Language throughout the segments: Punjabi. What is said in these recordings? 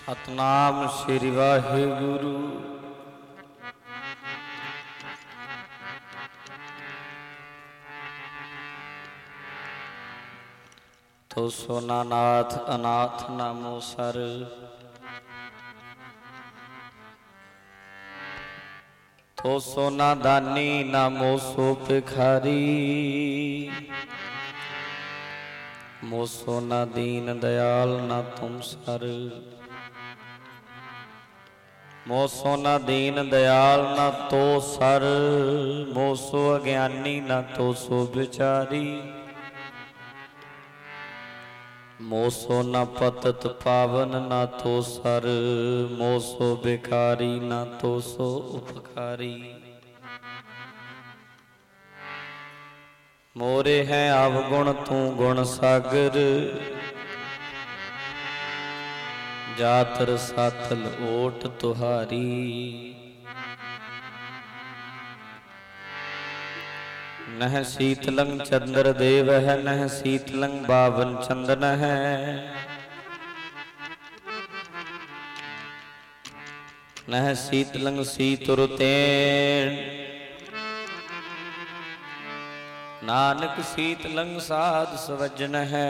सतनाम श्री वाहिगुरु। तो सोना नाथ अनाथ नामो सर, तो सोना दानी नामो सो भिखारी। मो सोना दीन दयाल ना तुम सर, मो सोना दीन दयाल ना तो सर। मो सो अज्ञानी ना तो सो बिचारी। मो सो न पतत पावन ना तो सर, मो सो भिखारी ना तो सो उपकारी। मोरे हैं अवगुण तू गुण सागर, जातर साथल ओट तुहारी। नह शीतलंग चंद्र देव है, नह शीतलंग बावन चंदन है। नह शीतलंग शीतुरतेन, नानक शीतलंग साध सवजन है।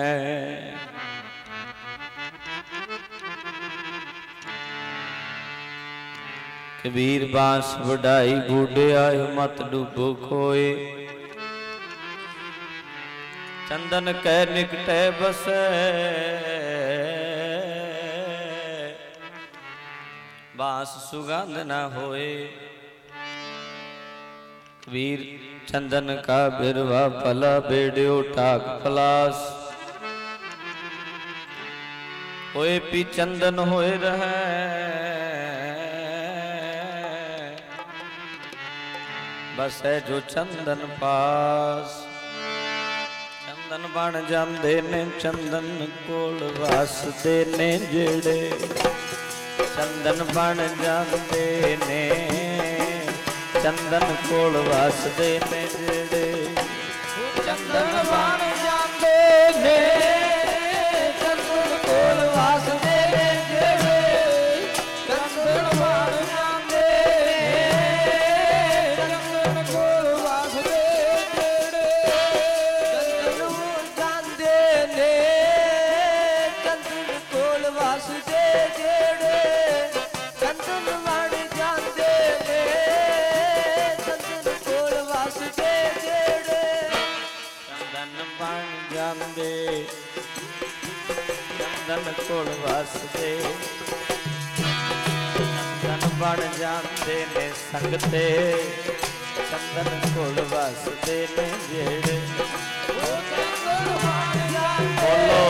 कबीर बांस वडाई बूढ़े आयो मत डूबो खोए। चंदन कै निकटे बसे, बांस सुगंध न होए। कबीर चंदन का बिरवा फला, बेड़ियो ठाक पलास। होए पी चंदन होए रहे, बस है जो चंदन पास। चंदन बन जांदे ने चंदन कोल वास दे ने जेड़े। चंदन बन जांदे ने चंदन कोल वास दे ने जेड़े। चंदन बन जांदे ने चंदन कोल वास दे ने जेड़े। चंदन बन जांदे चंदन कोल वासदे। चंदन बन जांदे ने संगते, चंदन कोल वासदे ने जेड़े। बोलो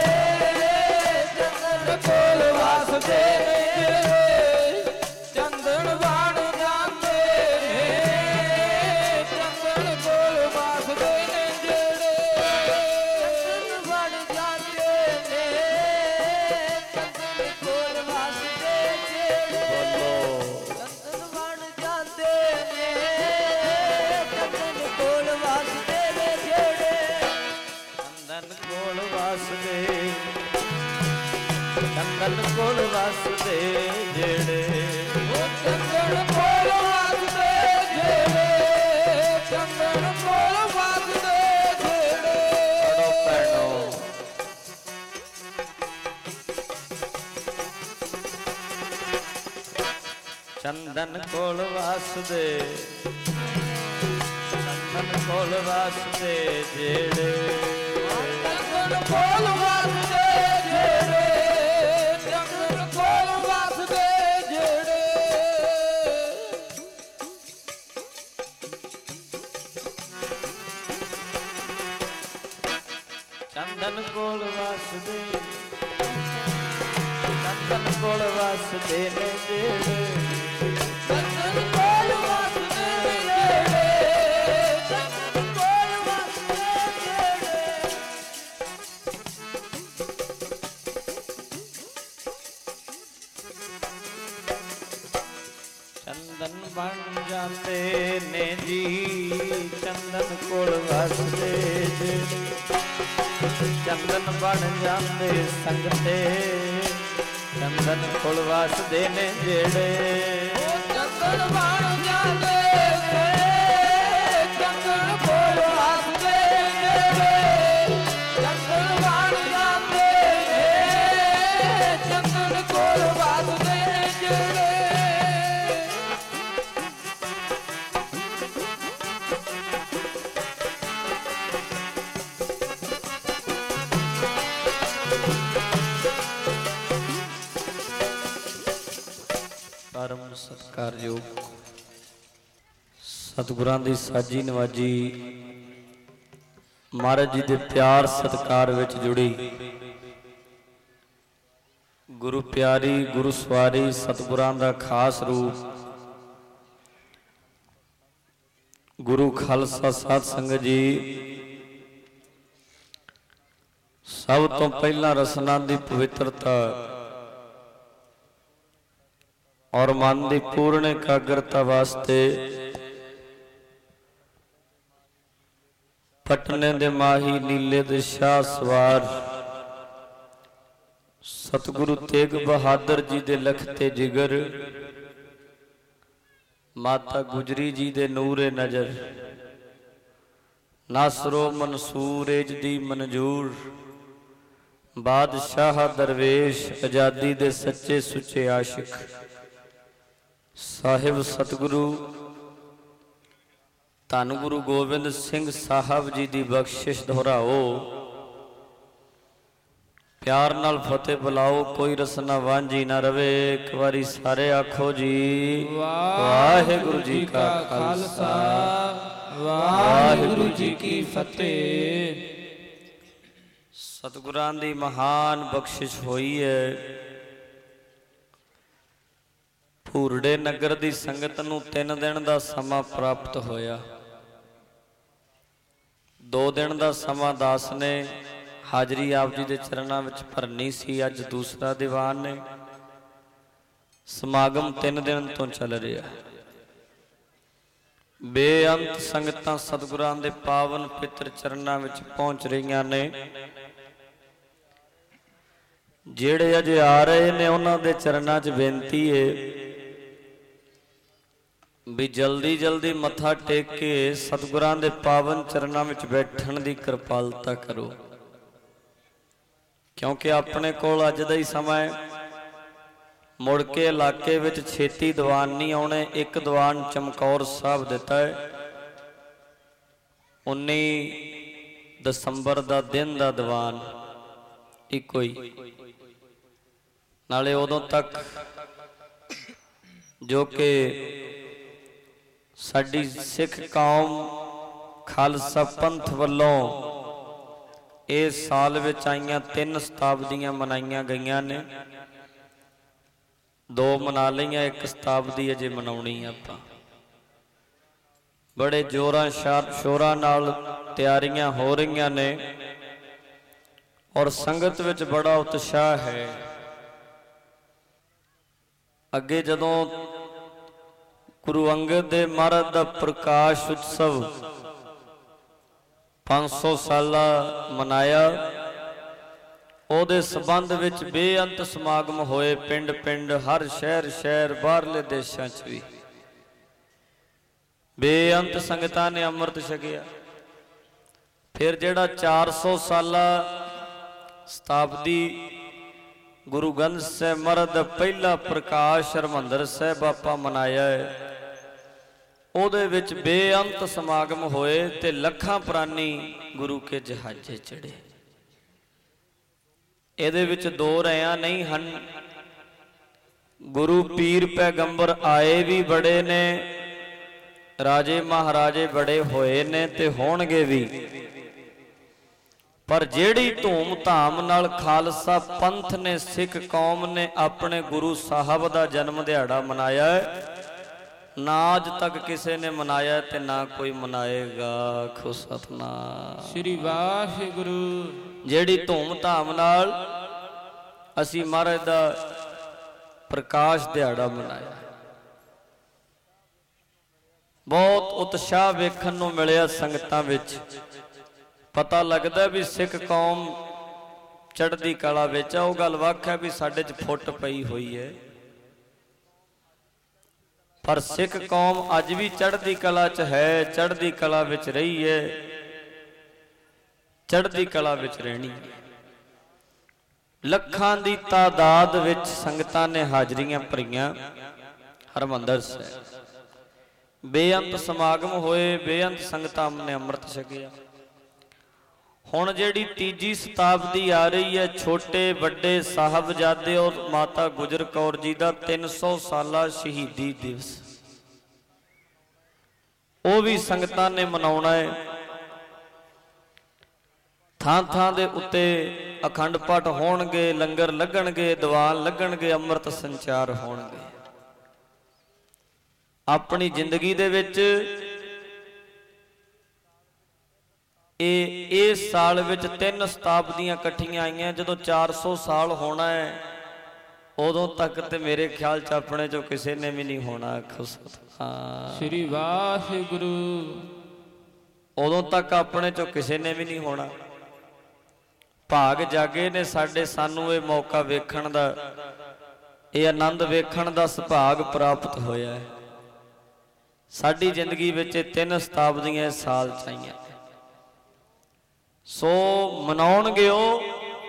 चंदन कोल वासदे ने जेड़े। चंदन बन जांदे ने चंदन कोल वासदे ने जेड़े। चंदन कोल वासदे जेड़े। चंदन कोल वासदे जेड़े। चंदन कोल वासदे जेड़े। पढ़ो पढ़ो चंदन कोल वासदे। चंदन कोल वासदे जेड़े। चंदन कोल वासदे जेड़े। चंदन कोल वासदे जेड़े। चंदन कोल वासदे। चंदन कोल वासदे ने जेड़े। चंदन कोल वासदे जेड़े। चंदन कोल वासदे जेड़े। चंदन बन जाते ने जी, चंदन कोल वासदे जेड़े। चंदन बन जाते संगते, ਚੰਦਨ ਕੁਲ ਵਸਦੇ ਨੇ ਜਿਹੜੇ ਚੰਦਨ ਬਣ ਜਾਂਦੇ ਸੇ ਚੰਦਨ ਕੋਲ ਵਸਦੇ ਜਿਹੜੇ ਚੰਦਨ ਬਣ ਜਾਂਦੇ ਸੇ ਚੰਦਨ ਕੋਲ ਵਸਦੇ ਜਿਹੜੇ ਪਰਮ ਸਤਿਕਾਰਯੋਗ ਸਤਿਗੁਰਾਂ ਦੀ ਸਾਜੀ ਨਵਾਜੀ ਮਹਾਰਾਜ ਜੀ ਦੇ ਪਿਆਰ ਸਤਿਕਾਰ ਵਿੱਚ ਜੁੜੀ ਗੁਰੂ ਪਿਆਰੀ ਗੁਰੂ ਸਵਾਰੀ ਸਤਿਗੁਰਾਂ ਦਾ ਖਾਸ ਰੂਪ ਗੁਰੂ ਖਾਲਸਾ ਸਾਧ ਸੰਗਤ ਜੀ। ਸਭ ਤੋਂ ਪਹਿਲਾਂ ਰਸਨਾ ਦੀ ਪਵਿੱਤਰਤਾ ਔਰ ਮਨ ਦੀ ਪੂਰਨ ਇਕਾਗਰਤਾ ਵਾਸਤੇ ਪਟਨੇ ਦੇ ਮਾਹੀ ਨੀਲੇ ਦੇ ਸ਼ਾਹ ਸਵਾਰ ਸਤਿਗੁਰੂ ਤੇਗ ਬਹਾਦਰ ਜੀ ਦੇ ਲਖਤੇ ਜਿਗਰ ਮਾਤਾ ਗੁਜਰੀ ਜੀ ਦੇ ਨੂਰੇ ਨਜ਼ਰ ਨਾਸਰੋ ਮਨਸੂਰ ਏਜ ਦੀ ਮਨਜੂਰ ਬਾਦਸ਼ਾਹ ਦਰਵੇਸ਼ ਆਜ਼ਾਦੀ ਦੇ ਸੱਚੇ ਸੁੱਚੇ ਆਸ਼ਿਕ ਸਾਹਿਬ ਸਤਿਗੁਰੂ ਧੰਨ ਗੁਰੂ ਗੋਬਿੰਦ ਸਿੰਘ ਸਾਹਿਬ ਜੀ ਦੀ ਬਖਸ਼ਿਸ਼ ਦੁਹਰਾਓ ਪਿਆਰ ਨਾਲ ਫਤਿਹ ਬੁਲਾਓ ਕੋਈ ਰਸਨਾ ਵਾਂਝੀ ਨਾ ਰਵੇ। ਇੱਕ ਵਾਰੀ ਸਾਰੇ ਆਖੋ ਜੀ ਵਾਹਿਗੁਰੂ ਜੀ ਕਾ ਖਾਲਸਾ ਵਾਹਿਗੁਰੂ ਜੀ ਕੀ ਫਤਿਹ। ਸਤਿਗੁਰਾਂ ਦੀ ਮਹਾਨ ਬਖਸ਼ਿਸ਼ ਹੋਈ ਹੈ। ਭੂਰੜੇ ਨਗਰ ਦੀ ਸੰਗਤ ਨੂੰ 3 ਦਿਨ ਦਾ ਸਮਾਂ ਪ੍ਰਾਪਤ ਹੋਇਆ। 2 ਦਿਨ ਦਾ ਸਮਾਂ ਦਾਸ ਨੇ ਹਾਜ਼ਰੀ ਆਪ ਜੀ ਦੇ ਚਰਨਾਂ ਵਿੱਚ ਭਰਨੀ ਸੀ। ਅੱਜ ਦੂਸਰਾ ਦੀਵਾਨ ਨੇ। ਸਮਾਗਮ 3 ਦਿਨ ਤੋਂ ਚੱਲ ਰਿਹਾ। ਬੇਅੰਤ ਸੰਗਤਾਂ ਸਤਿਗੁਰਾਂ ਦੇ ਪਾਵਨ ਪਿੱਤਰ ਚਰਨਾਂ ਵਿੱਚ ਪਹੁੰਚ ਰਹੀਆਂ ਨੇ। ਜਿਹੜੇ ਅਜੇ ਆ ਰਹੇ ਨੇ ਉਹਨਾਂ ਦੇ ਚਰਨਾਂ 'ਚ ਬੇਨਤੀ ਏ ਵੀ ਜਲਦੀ ਜਲਦੀ ਮੱਥਾ ਟੇਕ ਕੇ ਸਤਿਗੁਰਾਂ ਦੇ ਪਾਵਨ ਚਰਨਾਂ ਵਿੱਚ ਬੈਠਣ ਦੀ ਕਿਰਪਾਲਤਾ ਕਰੋ, ਕਿਉਂਕਿ ਆਪਣੇ ਕੋਲ ਅੱਜ ਦਾ ਹੀ ਸਮਾਂ ਹੈ। ਮੁੜ ਕੇ ਇਲਾਕੇ ਵਿੱਚ ਛੇਤੀ ਦੀਵਾਨ ਨਹੀਂ ਆਉਣੇ। ਇੱਕ ਦੀਵਾਨ ਚਮਕੌਰ ਸਾਹਿਬ ਦਿੱਤਾ ਹੈ 19 ਦਸੰਬਰ ਦਾ ਦਿਨ ਦਾ ਦੀਵਾਨ ਇੱਕੋ ਹੀ। ਨਾਲੇ ਉਦੋਂ ਤੱਕ ਜੋ ਕਿ ਸਾਡੀ ਸਿੱਖ ਕੌਮ ਖਾਲਸਾ ਪੰਥ ਵੱਲੋਂ ਇਸ ਸਾਲ ਵਿੱਚ ਆਈਆਂ 3 ਸ਼ਤਾਬਦੀਆਂ ਮਨਾਈਆਂ ਗਈਆਂ ਨੇ। 2 ਮਨਾ ਲਈਆਂ, 1 ਸ਼ਤਾਬਦੀ ਅਜੇ ਮਨਾਉਣੀ ਆਪਾਂ। ਬੜੇ ਜ਼ੋਰਾਂ ਸ਼ੋਰਾਂ ਨਾਲ ਤਿਆਰੀਆਂ ਹੋ ਰਹੀਆਂ ਨੇ ਔਰ ਸੰਗਤ ਵਿੱਚ ਬੜਾ ਉਤਸ਼ਾਹ ਹੈ। ਅੱਗੇ ਜਦੋਂ ਗੁਰੂ ਅੰਗਦ ਦੇਵ ਮਹਾਰਾਜ ਦਾ ਪ੍ਰਕਾਸ਼ ਉਤਸਵ 500 ਸਾਲਾ ਮਨਾਇਆ, ਉਹਦੇ ਸੰਬੰਧ ਵਿੱਚ ਬੇਅੰਤ ਸਮਾਗਮ ਹੋਏ। ਪਿੰਡ ਪਿੰਡ, ਹਰ ਸ਼ਹਿਰ ਸ਼ਹਿਰ, ਬਾਹਰਲੇ ਦੇਸ਼ਾਂ 'ਚ ਵੀ ਬੇਅੰਤ ਸੰਗਤਾਂ ਨੇ ਅੰਮ੍ਰਿਤ ਛਕਿਆ। ਫਿਰ ਜਿਹੜਾ 400 ਸਾਲਾ ਸ਼ਤਾਬਦੀ ਗੁਰੂ ਗ੍ਰੰਥ ਸਾਹਿਬ ਮਹਾਰਾਜ ਦਾ ਪਹਿਲਾ ਪ੍ਰਕਾਸ਼ ਹਰਿਮੰਦਰ ਸਾਹਿਬ ਆਪਾਂ ਮਨਾਇਆ ਹੈ, ਉਹਦੇ ਵਿੱਚ ਬੇਅੰਤ ਸਮਾਗਮ ਹੋਏ ਤੇ ਲੱਖਾਂ ਪ੍ਰਾਨੀ ਗੁਰੂ ਕੇ ਜਹਾਜ਼ੇ ਚੜੇ। ਇਹਦੇ ਵਿੱਚ 2 ਰਾਇਆਂ ਨਹੀਂ ਹਨ। ਗੁਰੂ ਪੀਰ ਪੈਗੰਬਰ ਆਏ ਵੀ ਬੜੇ ਨੇ, ਰਾਜੇ ਮਹਾਰਾਜੇ ਬੜੇ ਹੋਏ ਨੇ ਤੇ ਹੋਣਗੇ ਵੀ। ਪਰ ਜਿਹੜੀ ਧੂਮ ਧਾਮ ਨਾਲ ਖਾਲਸਾ ਪੰਥ ਨੇ, ਸਿੱਖ ਕੌਮ ਨੇ ਆਪਣੇ ਗੁਰੂ ਸਾਹਿਬ ਦਾ ਜਨਮ ਦਿਹਾੜਾ ਮਨਾਇਆ ਹੈ, ਨਾ ਅੱਜ ਤੱਕ ਕਿਸੇ ਨੇ ਮਨਾਇਆ ਤੇ ਨਾ ਕੋਈ ਮਨਾਏਗਾ। ਆਖੋ ਸਤਿਨਾਮ ਸ੍ਰੀ ਵਾਹਿਗੁਰੂ। ਜਿਹੜੀ ਧੂਮ ਧਾਮ ਨਾਲ ਅਸੀਂ ਮਹਾਰਾਜ ਦਾ ਪ੍ਰਕਾਸ਼ ਦਿਹਾੜਾ ਮਨਾਇਆ, ਬਹੁਤ ਉਤਸ਼ਾਹ ਵੇਖਣ ਨੂੰ ਮਿਲਿਆ ਸੰਗਤਾਂ ਵਿੱਚ। ਪਤਾ ਲੱਗਦਾ ਵੀ ਸਿੱਖ ਕੌਮ ਚੜ੍ਹਦੀ ਕਲਾ ਵਿੱਚ ਆ। ਉਹ ਗੱਲ ਵੱਖ ਹੈ ਵੀ ਸਾਡੇ 'ਚ ਫੁੱਟ ਪਈ ਹੋਈ ਹੈ, ਪਰ ਸਿੱਖ ਕੌਮ ਅੱਜ ਵੀ ਚੜ੍ਹਦੀ ਕਲਾ 'ਚ ਹੈ, ਚੜ੍ਹਦੀ ਕਲਾ ਵਿੱਚ ਰਹੀ ਹੈ, ਚੜ੍ਹਦੀ ਕਲਾ ਵਿੱਚ ਰਹਿਣੀ। ਲੱਖਾਂ ਦੀ ਤਾਦਾਦ ਵਿੱਚ ਸੰਗਤਾਂ ਨੇ ਹਾਜ਼ਰੀਆਂ ਭਰੀਆਂ ਹਰਿਮੰਦਰ ਸਾਹਿਬ। ਬੇਅੰਤ ਸਮਾਗਮ ਹੋਏ, ਬੇਅੰਤ ਸੰਗਤਾਂ ਨੇ ਅੰਮ੍ਰਿਤ ਛਕਿਆ। ਹੁਣ ਜਿਹੜੀ ਤੀਜੀ ਸ਼ਤਾਬਦੀ ਆ ਰਹੀ ਹੈ, ਛੋਟੇ ਵੱਡੇ ਸਾਹਿਬਜ਼ਾਦੇ ਔਰ ਮਾਤਾ ਗੁਜਰ ਕੌਰ ਜੀ ਦਾ 300 ਸਾਲਾ ਸ਼ਹੀਦੀ ਦਿਵਸ, ਉਹ ਵੀ ਸੰਗਤਾਂ ਨੇ ਮਨਾਉਣਾ ਹੈ। ਥਾਂ ਥਾਂ ਦੇ ਉੱਤੇ ਅਖੰਡ ਪਾਠ ਹੋਣਗੇ, ਲੰਗਰ ਲੱਗਣਗੇ, ਦੀਵਾਨ ਲੱਗਣਗੇ, ਅੰਮ੍ਰਿਤ ਸੰਚਾਰ ਹੋਣਗੇ। ਆਪਣੀ ਜ਼ਿੰਦਗੀ ਦੇ ਵਿੱਚ ਇਸ ਸਾਲ ਵਿੱਚ 3 ਸ਼ਤਾਬਦੀਆਂ ਇਕੱਠੀਆਂ ਆਈਆਂ। ਜਦੋਂ 400 ਸਾਲ ਹੋਣਾ ਹੈ, ਉਦੋਂ ਤੱਕ ਤੇ ਮੇਰੇ ਖਿਆਲ 'ਚ ਆਪਣੇ 'ਚੋਂ ਕਿਸੇ ਨੇ ਵੀ ਨਹੀਂ ਹੋਣਾ। ਸ੍ਰੀ ਵਾਹਿਗੁਰੂ। ਉਦੋਂ ਤੱਕ ਆਪਣੇ 'ਚੋਂ ਕਿਸੇ ਨੇ ਵੀ ਨਹੀਂ ਹੋਣਾ। ਭਾਗ ਜਾਗੇ ਨੇ ਸਾਡੇ, ਸਾਨੂੰ ਇਹ ਮੌਕਾ ਵੇਖਣ ਦਾ, ਇਹ ਆਨੰਦ ਵੇਖਣ ਦਾ ਸੁਭਾਗ ਪ੍ਰਾਪਤ ਹੋਇਆ ਹੈ। ਸਾਡੀ ਜ਼ਿੰਦਗੀ ਵਿੱਚ 3 ਸ਼ਤਾਬਦੀਆਂ ਇਸ ਸਾਲ 'ਚ ਆਈਆਂ, ਸੋ ਮਨਾਉਣਗੇ ਉਹ।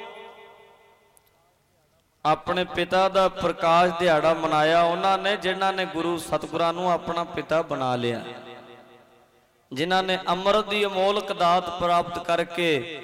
ਆਪਣੇ ਪਿਤਾ ਦਾ ਪ੍ਰਕਾਸ਼ ਦਿਹਾੜਾ ਮਨਾਇਆ ਉਹਨਾਂ ਨੇ ਜਿਨ੍ਹਾਂ ਨੇ ਗੁਰੂ ਸਤਿਗੁਰਾਂ ਨੂੰ ਆਪਣਾ ਪਿਤਾ ਬਣਾ ਲਿਆ, ਜਿਨ੍ਹਾਂ ਨੇ ਅੰਮ੍ਰਿਤ ਦੀ ਅਮੋਲਕ ਦਾਤ ਪ੍ਰਾਪਤ ਕਰਕੇ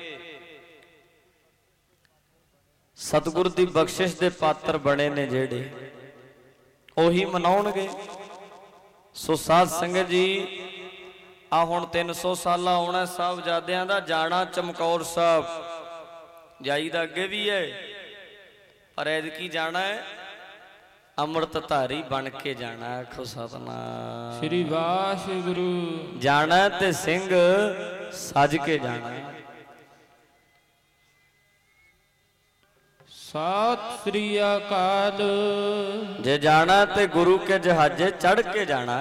ਸਤਿਗੁਰ ਦੀ ਬਖਸ਼ਿਸ਼ ਦੇ ਪਾਤਰ ਬਣੇ ਨੇ, ਜਿਹੜੇ ਉਹੀ ਮਨਾਉਣਗੇ। ਸੋ ਸਾਧ ਸੰਗਤ ਜੀ, ਆ ਹੁਣ 300 ਸਾਲਾ ਆਉਣਾ ਸਾਹਿਬਜ਼ਾਦਿਆਂ ਦਾ। ਜਾਣਾ ਚਮਕੌਰ ਸਾਹਿਬ ਜਾਈਦਾ ਅੱਗੇ ਵੀ ਹੈ, ਪਰ ਐਤਕੀ ਜਾਣਾ ਹੈ ਅੰਮ੍ਰਿਤ ਧਾਰੀ ਬਣ ਕੇ ਜਾਣਾ। ਆਖੋ ਸਤਿਨਾਮ ਸ੍ਰੀ ਵਾਹਿਗੁਰੂ। ਜਾਣਾ ਤੇ ਸਿੰਘ ਸਜ ਕੇ ਜਾਣਾ। ਸਤਿ ਸ੍ਰੀ ਅਕਾਲ। ਜੇ ਜਾਣਾ ਤੇ ਗੁਰੂ ਕੇ ਜਹਾਜ਼ੇ ਚੜ੍ਹ ਕੇ ਜਾਣਾ,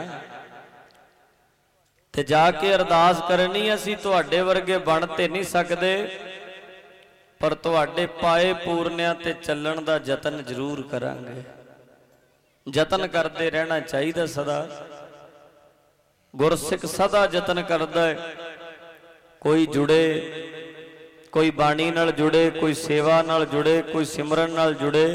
ਤੇ ਜਾ ਕੇ ਅਰਦਾਸ ਕਰਨੀ, ਅਸੀਂ ਤੁਹਾਡੇ ਵਰਗੇ ਬਣ ਤੇ ਨਹੀਂ ਸਕਦੇ, ਪਰ ਤੁਹਾਡੇ ਪਾਏ ਪੂਰਨਿਆਂ ਤੇ ਚੱਲਣ ਦਾ ਯਤਨ ਜ਼ਰੂਰ ਕਰਾਂਗੇ। ਯਤਨ ਕਰਦੇ ਰਹਿਣਾ ਚਾਹੀਦਾ ਸਦਾ। ਗੁਰਸਿੱਖ ਸਦਾ ਯਤਨ ਕਰਦਾ ਹੈ, ਕੋਈ ਜੁੜੇ, ਕੋਈ ਬਾਣੀ ਨਾਲ ਜੁੜੇ, ਕੋਈ ਸੇਵਾ ਨਾਲ ਜੁੜੇ, ਕੋਈ ਸਿਮਰਨ ਨਾਲ ਜੁੜੇ।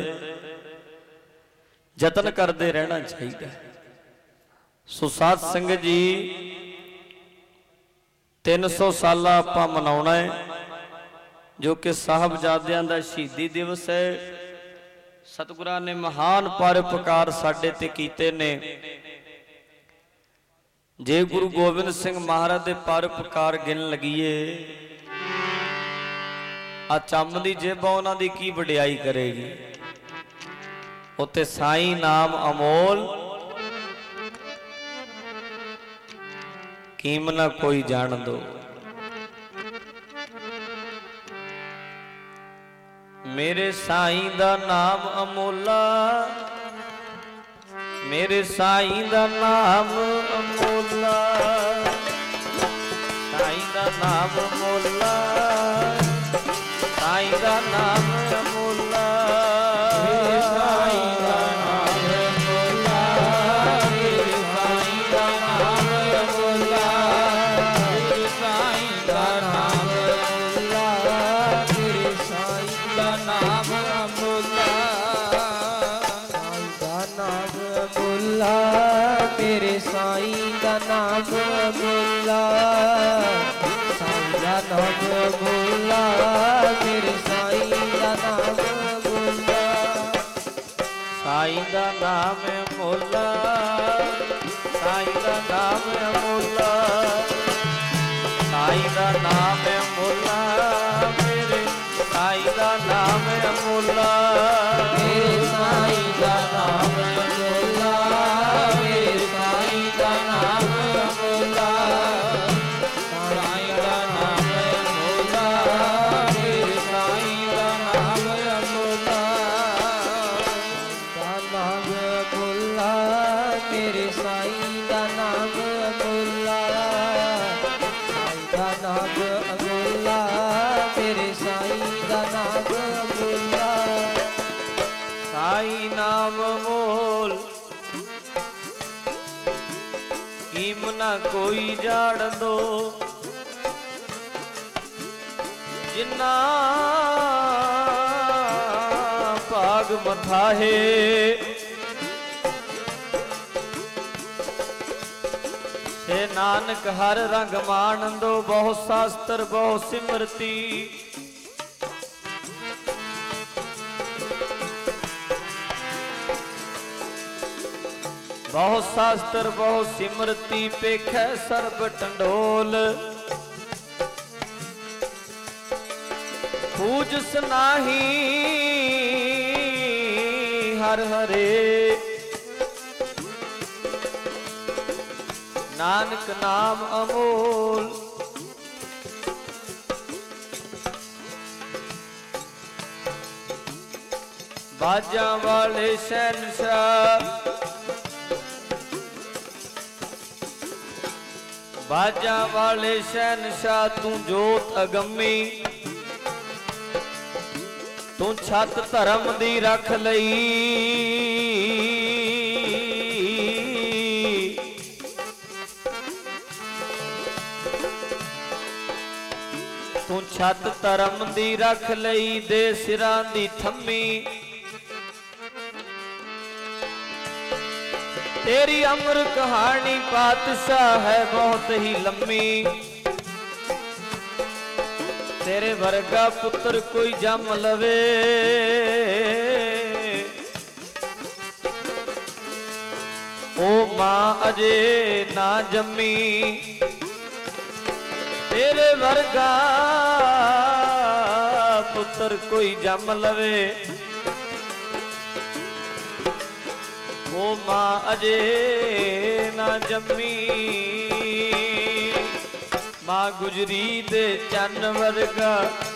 ਯਤਨ ਕਰਦੇ ਰਹਿਣਾ ਚਾਹੀਦਾ। ਸੋ ਸਾਧ ਸੰਗਤ ਜੀ, 300 ਸਾਲਾ ਆਪਾਂ ਮਨਾਉਣਾ ਹੈ, ਜੋ ਕਿ ਸਾਹਿਬਜ਼ਾਦਿਆਂ ਦਾ ਸ਼ਹੀਦੀ ਦਿਵਸ ਹੈ। ਸਤਿਗੁਰਾਂ ਨੇ ਮਹਾਨ ਪਰਉਪਕਾਰ ਸਾਡੇ ਤੇ ਕੀਤੇ ਨੇ। ਜੇ ਗੁਰੂ ਗੋਬਿੰਦ ਸਿੰਘ ਮਹਾਰਾਜ ਦੇ ਪਰਉਪਕਾਰ ਗਿਣ ਲਗੀਏ, ਆ ਚੰਮ ਦੀ ਜੇਬਾਂ ਉਹਨਾਂ ਦੀ ਕੀ ਵਡਿਆਈ ਕਰੇਗੀ। ਉੱਤੇ ਸਾਈਂ ਨਾਮ ਅਮੋਲ, ਕੀਮ ਨਾ ਕੋਈ ਜਾਣ ਦੋ। ਮੇਰੇ ਸਾਈਂ ਦਾ ਨਾਮ ਅਮੋਲਾ, ਮੇਰੇ ਸਾਈਂ ਦਾ ਨਾਮ ਅਮੋਲਾ, ਸਾਈਂ ਦਾ ਨਾਮ ਅਮੋਲਾ, ਸਾਈਂ ਦਾ ਨਾਮ ਅਮੋਲਾ, ਮੇਰੇ ਸਾਈਂ ਦਾ ਨਾਮ ਅਮੋਲਾ, ਮੇਰੇ ਸਾਈਂ ਦਾ ਨਾਮ ਅਮੋਲਾ, ਮੇਰੇ ਸਾਈਂ ਦਾ ਨਾਮ ਅਮੋਲਾ, ਮੇਰੇ ਸਾਈਂ ਦਾ ਨਾਮ ਅਮੋਲਾ, ਸਾਈਂ ਦਾ ਨਾਮ ਅਮੋਲਾ, ਮੇਰੇ ਸਾਈਂ ਦਾ ਨਾਮ ਅਮੋਲਾ, ਸਾਈਂ ਦਾ ਨਾਮ ਅਮੋਲਾ, ਮੇਰੇ ਸਾਈਂ ਦਾ ਨਾਮ ਅਮੋਲਾ, ਸਾਈਂ ਦਾ ਨਾਮ ਅਮੋਲਾ, ਸਾਈਂ ਦਾ ਨਾਮ ਅਮੋਲਾ, ਸਾਈਂ ਦਾ ਨਾਮ ਅਮੋਲਾ, ਮੇਰੇ ਸਾਈਂ ਦਾ ਨਾਮ ਅਮੋਲਾ, ਮੇਰੇ ਸਾਈਂ ਦਾ ਨਾਮ ਅਮੋਲਾ, ਮੇਰੇ ਸਾਈਂ ਦਾ ਨਾਮ ਅਮੋਲਾ, ਸਾਈਂ ਦਾ ਨਾਮ ਅਮੋਲਾ, ਮੇਰੇ ਸਾਈਂ ਦਾ ਨਾਮ ਅਮੋਲਾ, ਦਾ ਨਾਮ ਅਮੋਲਾ, ਮੇਰੇ ਸਾਈਂ ਦਾ ਨਾਮ ਅਮੋਲਾ, ਸਾਈਂ ਦਾ ਨਾਮ ਅਮੋਲਾ, ਮੇਰੇ ਸਾਈਂ ਦਾ ਨਾਮ ਨੀਮ ਨਾ ਕੋਈ ਜਾਣ ਦੋ ਜਿਨਾ ਭਾਗ ਮਥਾਹੇ हे नानक हर रंग मानंदो बहु शास्त्र बहु सिमरती बहु शास्त्र बहु सिमरती पेखै सर्ब टंडोल पूजस नाही हर हरे नानक नाम अमोल बाजा वाले शहनशाह बाजा वाले शहनशाह तू जोत अगमी तू छत धर्म दी रख लई तू छत धर्म दी रख लई दे सिरां दी थम्मी तेरी अमर कहानी पातशाह है बहुत ही लम्मी तेरे वर्गा पुत्र कोई जम लवे ओ मां अजे ना जम्मी तेरे वर्गा पुत्र कोई जम लवे वो मां अजे ना जम्मी मां गुजरी दे चन वर्गा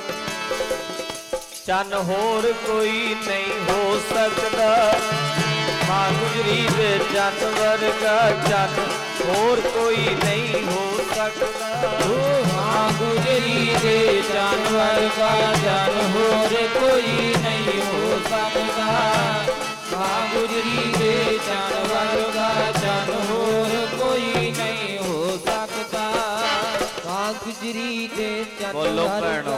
चन होर कोई नहीं हो सकता मां गुजरी दे चन वर्गा चन होर कोई नहीं हो सकता मां गुजरी दे जानवर का जन होर कोई नहीं हो सकता मां गुजरी दे जानवर का जन होर कोई नहीं हो सकता मां गुजरी दे जानवर का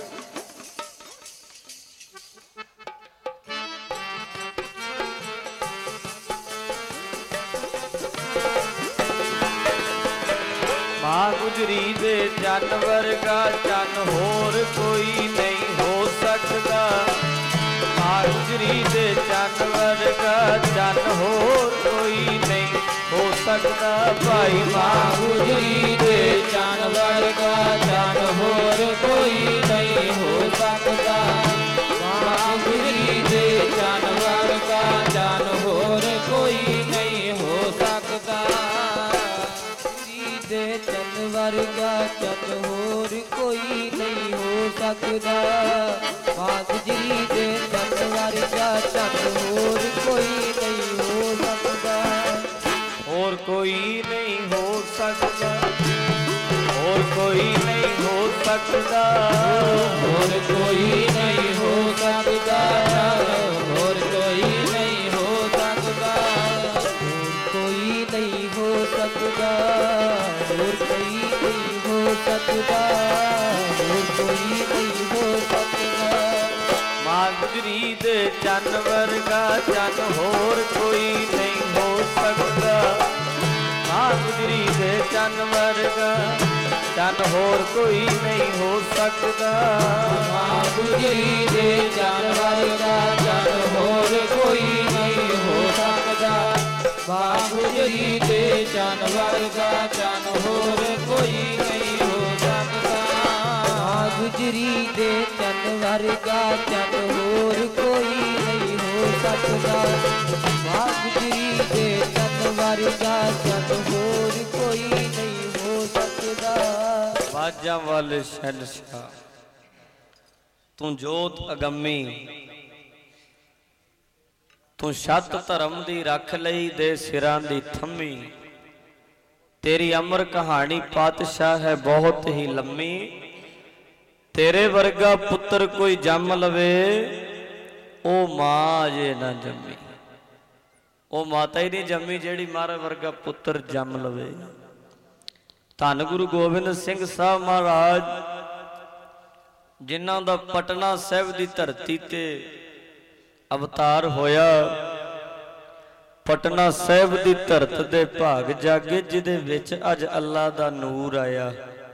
मां गुजरी दे चन वर्गा चन होर कोई नहीं हो सकता मां गुजरी दे चन वर्गा चन होर कोई नहीं हो सकता भाई मां गुजरी दे जानवर का जन होर कोई नहीं हो सकता मां गुजरी दे जानवर का जन होर कोई नहीं हो सकता दे जानवर का जन होर कोई नहीं हो सकता मां गुजरी दे जानवर का जन होर कोई नहीं हो सकता और कोई नहीं हो सकता और कोई नहीं हो सकता और कोई नहीं हो सकता और कोई नहीं हो सकता और कोई नहीं हो सकता और कोई नहीं हो सकता और कोई नहीं हो सकता मां गुजरी दे चन वर्गा चन होर कोई नहीं हो सकता मां गुजरी दे चन वर्गा चन होर कोई नहीं हो सकता मां गुजरी दे जानवर का जन होर कोई नहीं हो सकता मां गुजरी दे जानवर का जन होर कोई नहीं हो सकता मां गुजरी दे जानवर का जन होर कोई नहीं हो सकता मां गुजरी दे जानवर का जन होर कोई नहीं हो सकता बाजा वाले शहनशाह तू जोत अगम्मी तू छत धर्म दी रख लई दे सिरां दी थम्मी तेरी अमर कहानी पातशाह है बहुत ही लम्मी तेरे वर्गा पुत्र कोई जम लवे ओ मां अजे ना जम्मी ਉਹ ਮਾਤਾ ਹੀ ਨਹੀਂ ਜੰਮੀ ਜਿਹੜੀ ਮਹਾਰਾਜ ਵਰਗਾ ਪੁੱਤਰ ਜੰਮ ਲਵੇ। ਧੰਨ ਗੁਰੂ ਗੋਬਿੰਦ ਸਿੰਘ ਸਾਹਿਬ ਮਹਾਰਾਜ ਜਿਨ੍ਹਾਂ ਦਾ ਪਟਨਾ ਸਾਹਿਬ ਦੀ ਧਰਤੀ ਤੇ ਅਵਤਾਰ ਹੋਇਆ, ਪਟਨਾ ਸਾਹਿਬ ਦੀ ਧਰਤ ਦੇ ਭਾਗ ਜਾਗੇ ਜਿਹਦੇ ਵਿੱਚ ਅੱਜ ਅੱਲਾ ਦਾ ਨੂਰ ਆਇਆ।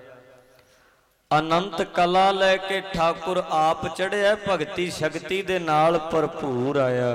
ਅਨੰਤ ਕਲਾ ਲੈ ਕੇ ਠਾਕੁਰ ਆਪ ਚੜ੍ਹਿਆ, ਭਗਤੀ ਸ਼ਕਤੀ ਦੇ ਨਾਲ ਭਰਪੂਰ ਆਇਆ।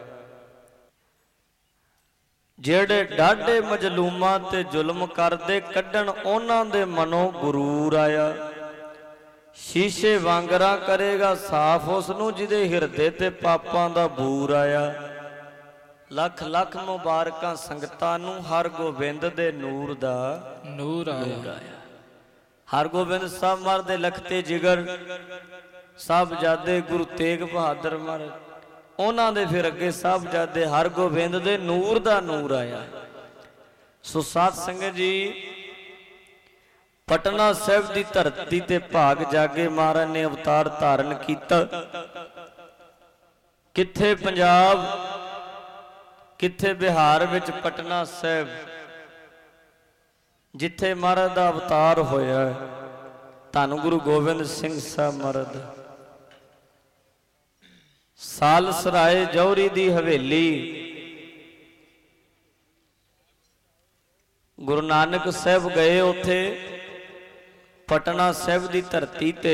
ਜਿਹੜੇ ਡਾਢੇ ਮਜਲੂਮਾਂ ਤੇ ਜ਼ੁਲਮ ਕਰਦੇ ਕੱਢਣ ਉਹਨਾਂ ਦੇ ਮਨੋਂ ਗੁਰੂਰ ਆਇਆ। ਸ਼ੀਸ਼ੇ ਵਾਂਗਰਾ ਕਰੇਗਾ ਸਾਫ਼ ਉਸ ਨੂੰ ਜਿਹਦੇ ਹਿਰਦੇ ਤੇ ਪਾਪਾਂ ਦਾ ਬੂਰ ਆਇਆ। ਲੱਖ ਲੱਖ ਮੁਬਾਰਕਾਂ ਸੰਗਤਾਂ ਨੂੰ ਹਰਗੋਬਿੰਦ ਦੇ ਨੂਰ ਦਾ ਨੂਰ ਆਇਆ। ਹਰਗੋਬਿੰਦ ਸਾਹਿਬ ਮਹਾਰਾਜ ਦੇ ਲਖਤੇ ਜਿਗਰ ਸਾਹਿਬਜ਼ਾਦੇ ਗੁਰੂ ਤੇਗ ਬਹਾਦਰ ਮਹਾਰਾਜ, ਉਹਨਾਂ ਦੇ ਫਿਰ ਅੱਗੇ ਸਾਹਿਬਜ਼ਾਦੇ ਹਰਗੋਬਿੰਦ ਦੇ ਨੂਰ ਦਾ ਨੂਰ ਆਇਆ। ਸੋ ਸਾਧ ਸੰਗਤ ਜੀ, ਪਟਨਾ ਸਾਹਿਬ ਦੀ ਧਰਤੀ ਤੇ ਭਾਗ ਜਾਗੇ ਮਹਾਰਾਜ ਨੇ ਅਵਤਾਰ ਧਾਰਨ ਕੀਤਾ। ਕਿੱਥੇ ਪੰਜਾਬ, ਕਿੱਥੇ ਬਿਹਾਰ ਵਿੱਚ ਪਟਨਾ ਸਾਹਿਬ, ਜਿੱਥੇ ਮਹਾਰਾਜ ਦਾ ਅਵਤਾਰ ਹੋਇਆ। ਧੰਨ ਗੁਰੂ ਗੋਬਿੰਦ ਸਿੰਘ ਸਾਹਿਬ ਮਹਾਰਾਜ ਸਾਲਸਰਾਏ ਜੌਹਰੀ ਦੀ ਹਵੇਲੀ, ਗੁਰੂ ਨਾਨਕ ਸਾਹਿਬ ਗਏ ਉੱਥੇ ਪਟਨਾ ਸਾਹਿਬ ਦੀ ਧਰਤੀ ਤੇ।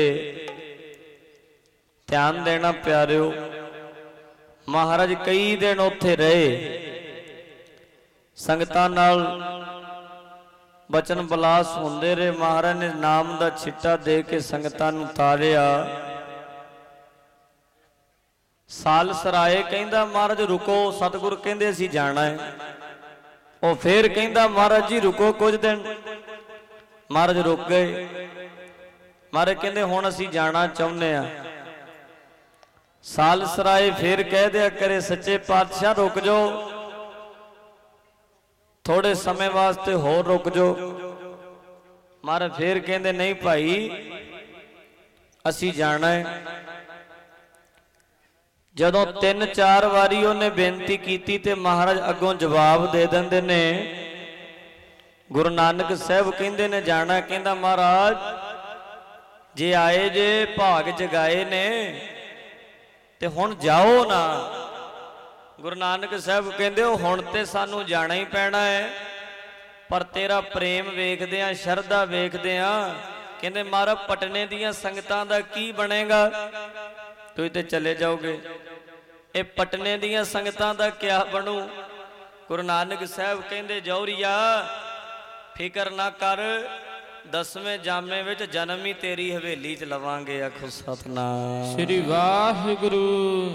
ਧਿਆਨ ਦੇਣਾ ਪਿਆਰਿਓ, ਮਹਾਰਾਜ ਕਈ ਦਿਨ ਉੱਥੇ ਰਹੇ, ਸੰਗਤਾਂ ਨਾਲ ਬਚਨ ਬਲਾਸ ਹੁੰਦੇ ਰਹੇ। ਮਹਾਰਾਜ ਨੇ ਨਾਮ ਦਾ ਛਿੱਟਾ ਦੇ ਕੇ ਸੰਗਤਾਂ ਨੂੰ ਤਾਰਿਆ। ਸਾਲਸਰਾਏ ਕਹਿੰਦਾ ਮਹਾਰਾਜ ਰੁਕੋ, ਸਤਿਗੁਰ ਕਹਿੰਦੇ ਅਸੀਂ ਜਾਣਾ ਹੈ। ਉਹ ਫੇਰ ਕਹਿੰਦਾ ਮਹਾਰਾਜ ਜੀ ਰੁਕੋ ਕੁਝ ਦਿਨ। ਮਹਾਰਾਜ ਰੁਕ ਗਏ। ਮਹਾਰਾਜ ਕਹਿੰਦੇ ਹੁਣ ਅਸੀਂ ਜਾਣਾ ਚਾਹੁੰਦੇ ਆ। ਸਾਲਸਰਾਏ ਫੇਰ ਕਹਿ ਦਿਆ ਕਰੇ ਸੱਚੇ ਪਾਤਸ਼ਾਹ ਰੁਕ ਜਾਓ, ਥੋੜੇ ਸਮੇਂ ਵਾਸਤੇ ਹੋਰ ਰੁਕ ਜਾਓ। ਮਹਾਰਾਜ ਫੇਰ ਕਹਿੰਦੇ ਨਹੀਂ ਭਾਈ ਅਸੀਂ ਜਾਣਾ ਹੈ। ਜਦੋਂ 3-4 ਵਾਰੀ ਉਹਨੇ ਬੇਨਤੀ ਕੀਤੀ ਤੇ ਮਹਾਰਾਜ ਅੱਗੋਂ ਜਵਾਬ ਦੇ ਦਿੰਦੇ ਨੇ। ਗੁਰੂ ਨਾਨਕ ਸਾਹਿਬ ਕਹਿੰਦੇ ਨੇ ਜਾਣਾ, ਕਹਿੰਦਾ ਮਹਾਰਾਜ ਜੇ ਆਏ ਜੇ ਭਾਗ ਜਗਾਏ ਨੇ ਤੇ ਹੁਣ ਜਾਓ ਨਾ। ਗੁਰੂ ਨਾਨਕ ਸਾਹਿਬ ਕਹਿੰਦੇ ਉਹ ਹੁਣ ਤੇ ਸਾਨੂੰ ਜਾਣਾ ਹੀ ਪੈਣਾ ਹੈ, ਪਰ ਤੇਰਾ ਪ੍ਰੇਮ ਵੇਖਦੇ ਆ, ਸ਼ਰਧਾ ਵੇਖਦੇ ਆ। ਕਹਿੰਦੇ ਮਹਾਰਾਜ ਪਟਨੇ ਦੀਆਂ ਸੰਗਤਾਂ ਦਾ ਕੀ ਬਣੇਗਾ, ਤੁਸੀਂ ਤੇ ਚਲੇ ਜਾਓਗੇ, ਇਹ ਪਟਨੇ ਦੀਆਂ ਸੰਗਤਾਂ ਦਾ ਕਿਆ ਬਣੂ। ਗੁਰੂ ਨਾਨਕ ਸਾਹਿਬ ਕਹਿੰਦੇ ਜੌਹਰੀਆ ਫਿਕਰ ਨਾ ਕਰ, 10ਵੇਂ ਜਾਮੇ ਵਿੱਚ ਜਨਮ ਹੀ ਤੇਰੀ ਹਵੇਲੀ 'ਚ ਲਵਾਂਗੇ। ਆਖੋ ਸਤਨਾਮ ਸ੍ਰੀ ਵਾਹਿਗੁਰੂ।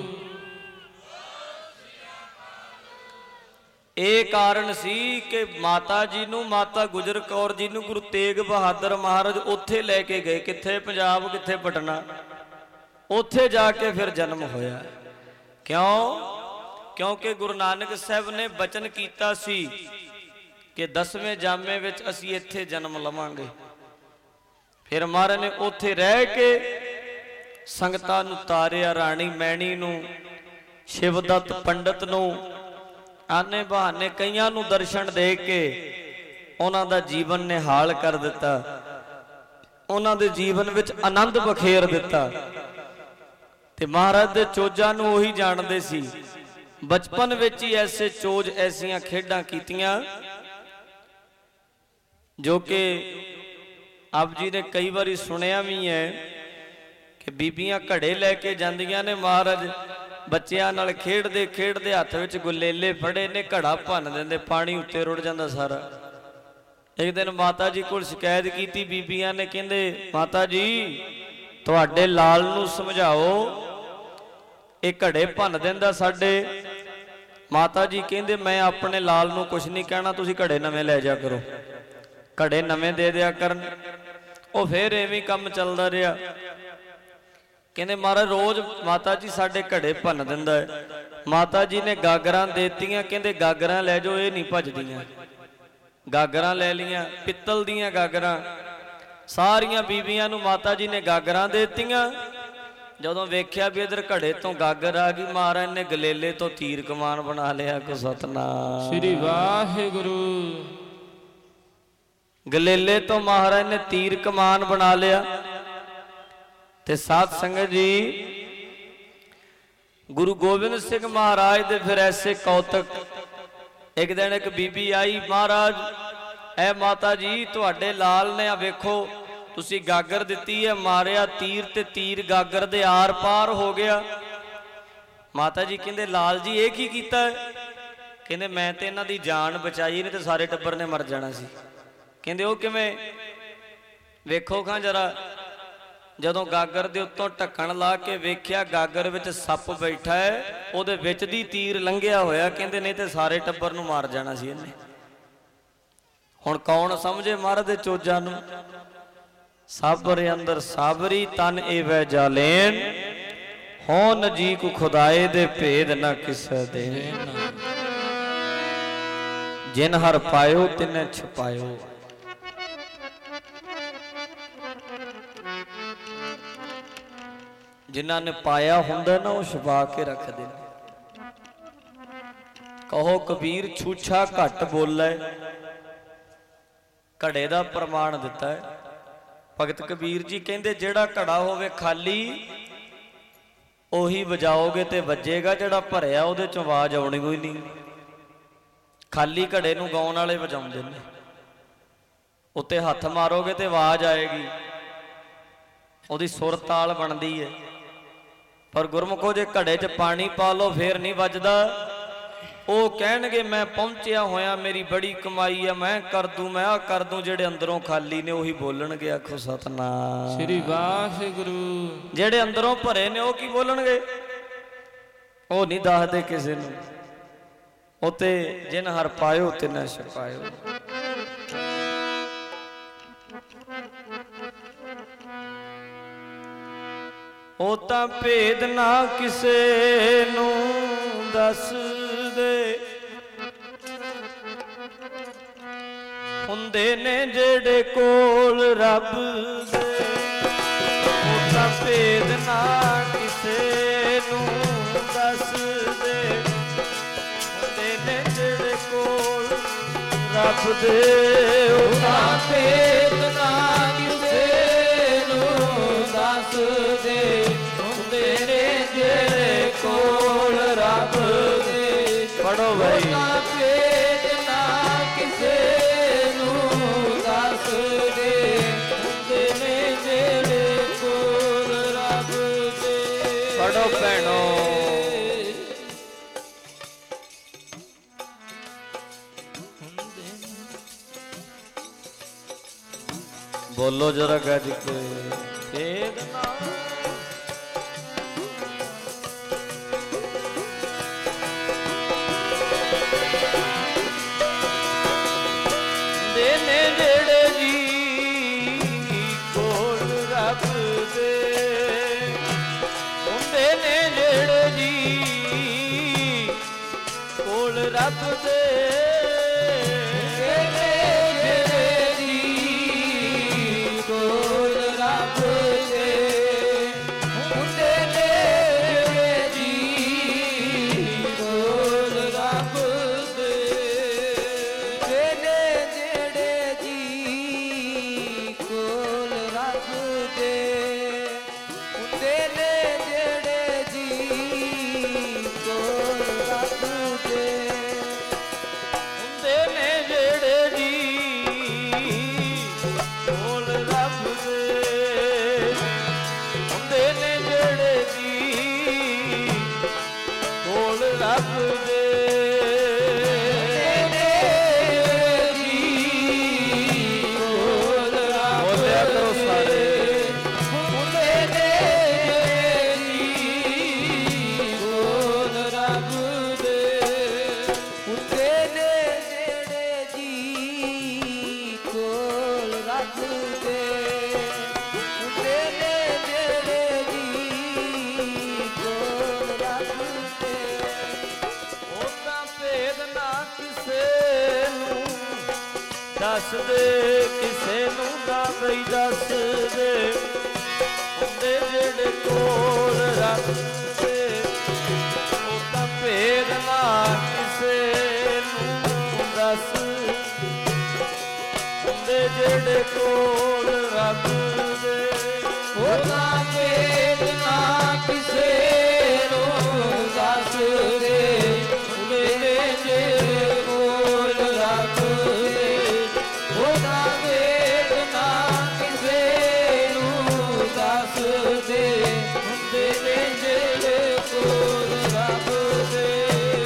ਇਹ ਕਾਰਨ ਸੀ ਕਿ ਮਾਤਾ ਜੀ ਨੂੰ, ਮਾਤਾ ਗੁਜਰ ਕੌਰ ਜੀ ਨੂੰ ਗੁਰੂ ਤੇਗ ਬਹਾਦਰ ਮਹਾਰਾਜ ਉੱਥੇ ਲੈ ਕੇ ਗਏ। ਕਿੱਥੇ? ਪੰਜਾਬ, ਕਿੱਥੇ? ਪਟਨਾ। ਉੱਥੇ ਜਾ ਕੇ ਫਿਰ ਜਨਮ ਹੋਇਆ। ਕਿਉਂ? ਕਿਉਂਕਿ ਗੁਰੂ ਨਾਨਕ ਸਾਹਿਬ ਨੇ ਬਚਨ ਕੀਤਾ ਸੀ ਕਿ 10ਵੇਂ ਜਾਮੇ ਵਿੱਚ ਅਸੀਂ ਇੱਥੇ ਜਨਮ ਲਵਾਂਗੇ। ਫਿਰ ਮਹਾਰਾਜ ਨੇ ਉੱਥੇ ਰਹਿ ਕੇ ਸੰਗਤਾਂ ਨੂੰ ਤਾਰਿਆ। ਰਾਣੀ ਮੈਣੀ ਨੂੰ, ਸ਼ਿਵਦੱਤ ਪੰਡਤ ਨੂੰ, ਆਨੇ ਬਹਾਨੇ ਕਈਆਂ ਨੂੰ ਦਰਸ਼ਨ ਦੇ ਕੇ ਉਹਨਾਂ ਦਾ ਜੀਵਨ ਨਿਹਾਲ ਕਰ ਦਿੱਤਾ, ਉਹਨਾਂ ਦੇ ਜੀਵਨ ਵਿੱਚ ਆਨੰਦ ਬਖੇਰ ਦਿੱਤਾ। ਤੇ ਮਹਾਰਾਜ ਦੇ ਚੋਜਾਂ ਨੂੰ ਉਹੀ ਜਾਣਦੇ ਸੀ। ਬਚਪਨ ਵਿੱਚ ਹੀ ਐਸੇ ਚੋਜ, ਐਸੀਆਂ ਖੇਡਾਂ ਕੀਤੀਆਂ ਜੋ ਕਿ ਆਪ ਜੀ ਨੇ ਕਈ ਵਾਰੀ ਸੁਣਿਆ ਵੀ ਹੈ ਕਿ ਬੀਬੀਆਂ ਘੜੇ ਲੈ ਕੇ ਜਾਂਦੀਆਂ ਨੇ। ਮਹਾਰਾਜ ਬੱਚਿਆਂ ਨਾਲ ਖੇਡਦੇ ਖੇਡਦੇ ਹੱਥ ਵਿੱਚ ਗੁਲੇਲੇ ਫੜੇ ਨੇ, ਘੜਾ ਭੰਨ ਦਿੰਦੇ, ਪਾਣੀ ਉੱਤੇ ਰੁੜ ਜਾਂਦਾ ਸਾਰਾ। ਇੱਕ ਦਿਨ ਮਾਤਾ ਜੀ ਕੋਲ ਸ਼ਿਕਾਇਤ ਕੀਤੀ ਬੀਬੀਆਂ ਨੇ, ਕਹਿੰਦੇ ਮਾਤਾ ਜੀ ਤੁਹਾਡੇ ਲਾਲ ਨੂੰ ਸਮਝਾਓ, ਇਹ ਘੜੇ ਭੰਨ ਦਿੰਦਾ ਸਾਡੇ। ਮਾਤਾ ਜੀ ਕਹਿੰਦੇ ਮੈਂ ਆਪਣੇ ਲਾਲ ਨੂੰ ਕੁਝ ਨਹੀਂ ਕਹਿਣਾ, ਤੁਸੀਂ ਘੜੇ ਨਵੇਂ ਲੈ ਜਾ ਕਰੋ, ਘੜੇ ਨਵੇਂ ਦੇ ਦਿਆ ਕਰਨ। ਉਹ ਫੇਰ ਐਵੇਂ ਕੰਮ ਚੱਲਦਾ ਰਿਹਾ। ਕਹਿੰਦੇ ਮਹਾਰਾਜ ਰੋਜ਼ ਮਾਤਾ ਜੀ ਸਾਡੇ ਘੜੇ ਭੰਨ ਦਿੰਦਾ ਹੈ। ਮਾਤਾ ਜੀ ਨੇ ਗਾਗਰਾਂ ਦੇਤੀਆਂ, ਕਹਿੰਦੇ ਗਾਗਰਾਂ ਲੈ ਜਾਓ, ਇਹ ਨਹੀਂ ਭੱਜਦੀਆਂ। ਗਾਗਰਾਂ ਲੈ ਲੀਆਂ, ਪਿੱਤਲ ਦੀਆਂ ਗਾਗਰਾਂ। ਸਾਰੀਆਂ ਬੀਬੀਆਂ ਨੂੰ ਮਾਤਾ ਜੀ ਨੇ ਗਾਗਰਾਂ ਦੇਤੀਆਂ। ਜਦੋਂ ਵੇਖਿਆ ਵੀ ਇਧਰ ਘੜੇ ਤੋਂ ਗਾਗਰ ਆ ਗਈ, ਮਹਾਰਾਜ ਨੇ ਗਲੇਲੇ ਤੋਂ ਤੀਰ ਕਮਾਨ ਬਣਾ ਲਿਆ। ਕੋ ਸਤਨਾਮ ਸ੍ਰੀ ਵਾਹਿਗੁਰੂ। ਗਲੇਲੇ ਤੋਂ ਮਹਾਰਾਜ ਨੇ ਤੀਰ ਕਮਾਨ ਬਣਾ ਲਿਆ। ਤੇ ਸਾਧ ਸੰਗਤ ਜੀ, ਗੁਰੂ ਗੋਬਿੰਦ ਸਿੰਘ ਮਹਾਰਾਜ ਦੇ ਫਿਰ ਐਸੇ ਕੌਤਕ। ਇੱਕ ਦਿਨ ਇੱਕ ਬੀਬੀ ਆਈ, ਮਹਾਰਾਜ ਐ ਮਾਤਾ ਜੀ ਤੁਹਾਡੇ ਲਾਲ ਨੇ ਆ ਵੇਖੋ ਤੁਸੀਂ ਗਾਗਰ ਦਿੱਤੀ ਹੈ, ਮਾਰਿਆ ਤੀਰ ਤੇ ਤੀਰ ਗਾਗਰ ਦੇ ਆਰ ਪਾਰ ਹੋ ਗਿਆ। ਮਾਤਾ ਜੀ ਕਹਿੰਦੇ ਲਾਲ ਜੀ ਇਹ ਕੀ ਕੀਤਾ ਹੈ? ਕਹਿੰਦੇ ਮੈਂ ਤੇ ਇਹਨਾਂ ਦੀ ਜਾਨ ਬਚਾਈ, ਨਹੀਂ ਤੇ ਸਾਰੇ ਟੱਬਰ ਨੇ ਮਰ ਜਾਣਾ ਸੀ। ਕਹਿੰਦੇ ਉਹ ਕਿਵੇਂ? ਵੇਖੋ ਖਾਂ ਜਰਾ। ਜਦੋਂ ਗਾਗਰ ਦੇ ਉੱਤੋਂ ਢੱਕਣ ਲਾ ਕੇ ਵੇਖਿਆ, ਗਾਗਰ ਵਿੱਚ ਸੱਪ ਬੈਠਾ ਹੈ, ਉਹਦੇ ਵਿੱਚ ਦੀ ਤੀਰ ਲੰਘਿਆ ਹੋਇਆ। ਕਹਿੰਦੇ ਨਹੀਂ ਤੇ ਸਾਰੇ ਟੱਬਰ ਨੂੰ ਮਾਰ ਜਾਣਾ ਸੀ ਇਹਨੇ। ਹੁਣ ਕੌਣ ਸਮਝੇ ਮਹਾਰਾਜ ਦੇ ਚੋਜਾਂ ਨੂੰ? ਸਾਬਰ ਅੰਦਰ ਸਾਬਰੀ ਤਨ ਏਵੈ ਜਾਲੇਨ, ਹੋ ਨਜੀਕ ਖੁਦਾਏ ਦੇ ਭੇਦ ਨਾ ਕਿਸੇ ਦੇ। ਜਿਨ ਹਰ ਪਾਇਓ ਤਿਨੇ ਛਪਾਇਓ। ਜਿਨ੍ਹਾਂ ਨੇ ਪਾਇਆ ਹੁੰਦਾ ਨਾ ਉਹ ਛੁਪਾ ਕੇ ਰੱਖਦੇ ਨੇ। ਕਹੋ ਕਬੀਰ ਛੂਛਾ ਘੱਟ ਬੋਲੇ, ਘੜੇ ਦਾ ਪ੍ਰਮਾਣ ਦਿੱਤਾ ਹੈ ਭਗਤ ਕਬੀਰ ਜੀ। ਕਹਿੰਦੇ ਜਿਹੜਾ ਘੜਾ ਹੋਵੇ ਖਾਲੀ ਉਹੀ ਵਜਾਓਗੇ ਤੇ ਵੱਜੇਗਾ, ਜਿਹੜਾ ਭਰਿਆ ਉਹਦੇ ਚੋਂ ਆਵਾਜ਼ ਆਉਣੀ ਕੋਈ ਨਹੀਂ। ਖਾਲੀ ਘੜੇ ਨੂੰ ਗਾਉਣ ਵਾਲੇ ਵਜਾਉਂਦੇ ਨੇ, ਉੱਤੇ ਹੱਥ ਮਾਰੋਗੇ ਤੇ ਆਵਾਜ਼ ਆਏਗੀ, ਉਹਦੀ ਸੁਰ ਤਾਲ ਬਣਦੀ ਹੈ। ਪਰ ਗੁਰਮੁਖੋ ਜੇ ਘੜੇ 'ਚ ਪਾਣੀ ਪਾ ਲਓ ਫੇਰ ਨਹੀਂ ਵੱਜਦਾ। ਉਹ ਕਹਿਣਗੇ ਮੈਂ ਪਹੁੰਚਿਆ ਹੋਇਆ, ਮੇਰੀ ਬੜੀ ਕਮਾਈ ਆ, ਮੈਂ ਕਰ ਦੂੰ, ਮੈਂ ਆ ਕਰ ਦੂੰ। ਜਿਹੜੇ ਅੰਦਰੋਂ ਖਾਲੀ ਨੇ ਉਹੀ ਬੋਲਣਗੇ। ਆਖੋ ਸਤਨਾਮ ਸ੍ਰੀ ਵਾਹਿਗੁਰੂ। ਜਿਹੜੇ ਅੰਦਰੋਂ ਭਰੇ ਨੇ ਉਹ ਕੀ ਬੋਲਣਗੇ? ਉਹ ਨਹੀਂ ਦੱਸਦੇ ਕਿਸੇ ਨੂੰ। ਉਤੇ ਜਿਨ ਹਰ ਪਾਇਓ ਤਿਨ ਛਪਾਇਓ। ਉਹ ਤਾਂ ਭੇਦ ਨਾ ਕਿਸੇ ਨੂੰ ਦੱਸਦੇ, ਹੁੰਦੇ ਨੇ ਜਿਹੜੇ ਕੋਲ ਰੱਬ ਦੇ। ਉਹ ਤਾਂ ਭੇਦ ਨਾ ਕਿਸੇ ਨੂੰ ਦੱਸਦੇ, ਹੁੰਦੇ ਨੇ ਜਿਹੜੇ ਕੋਲ ਰੱਬ ਦੇ। ਉਹ ਤਾਂ ਭੇਦ ਨਾ ਕਿਸੇ ਨੂੰ ਦੱਸਦੇ, ਹੁੰਦੇ ਨੇ ਜਿਹੜੇ ਕੋਲ ਰੱਬ ਦੇ। ਪੜੋ ਭਾਈ। ਭੇਦ ਨਾ ਕਿਸੇ ਨੂੰ ਦੱਸਦੇ, ਹੁੰਦੇ ਨੇ ਜਿਹੜੇ ਕੋਲ ਰੱਬ ਦੇ। ਪੜੋ ਭੈਣੋ। ਬੋਲੋ ਜਰਾ ਗੱਜ ਕੇ। ਭੇਦ ਨਾ ਨੇ ਜਿਹੜੇ ਜੀ ਕੋਲ ਰੱਬ ਦੇ, ਹੁੰਦੇ ਨੇ ਜਿਹੜੇ ਜੀ ਕੋਲ ਰੱਬ ਦੇ। ਜਿਹੜੇ ਜੀ ਕੋਲ ਰੱਬ ਦੇ, ਹੁੰਦੇ ਨੇ ਜਿਹੜੇ ਜੀ ਕੋਲ ਰੱਬ ਦੇ। ਦੱਸਦੇ ਕਿਸੇ ਨੂੰ ਨਾ ਬਈ ਦੱਸਦੇ, ਹੁੰਦੇ ਜਿਹੜੇ ਕੋਲ ਉਹਦਾ ਭੇਦ ਨਾ ਕਿਸੇ ਨੂੰ ਦੱਸ ਦੇ ਜਿਹੜੇ ਕੋਲ ਰੱਬ ਦੇ ਉਹਦਾ ਭੇਦ ਨਾ ਕਿਸੇ ਨੂੰ ਦੱਸ ਦੇ ਜਿਹੜੇ ਕੋਲ ਰੱਬ ਦੇ ਉਹਦਾ ਭੇਦ ਨਾ ਕਿਸੇ ਨੂੰ ਦੱਸ ਦੇ ਹੁੰਦੇ ਨੇ ਜਿਹੜੇ ਕੋਲ ਰੱਬ ਦੇ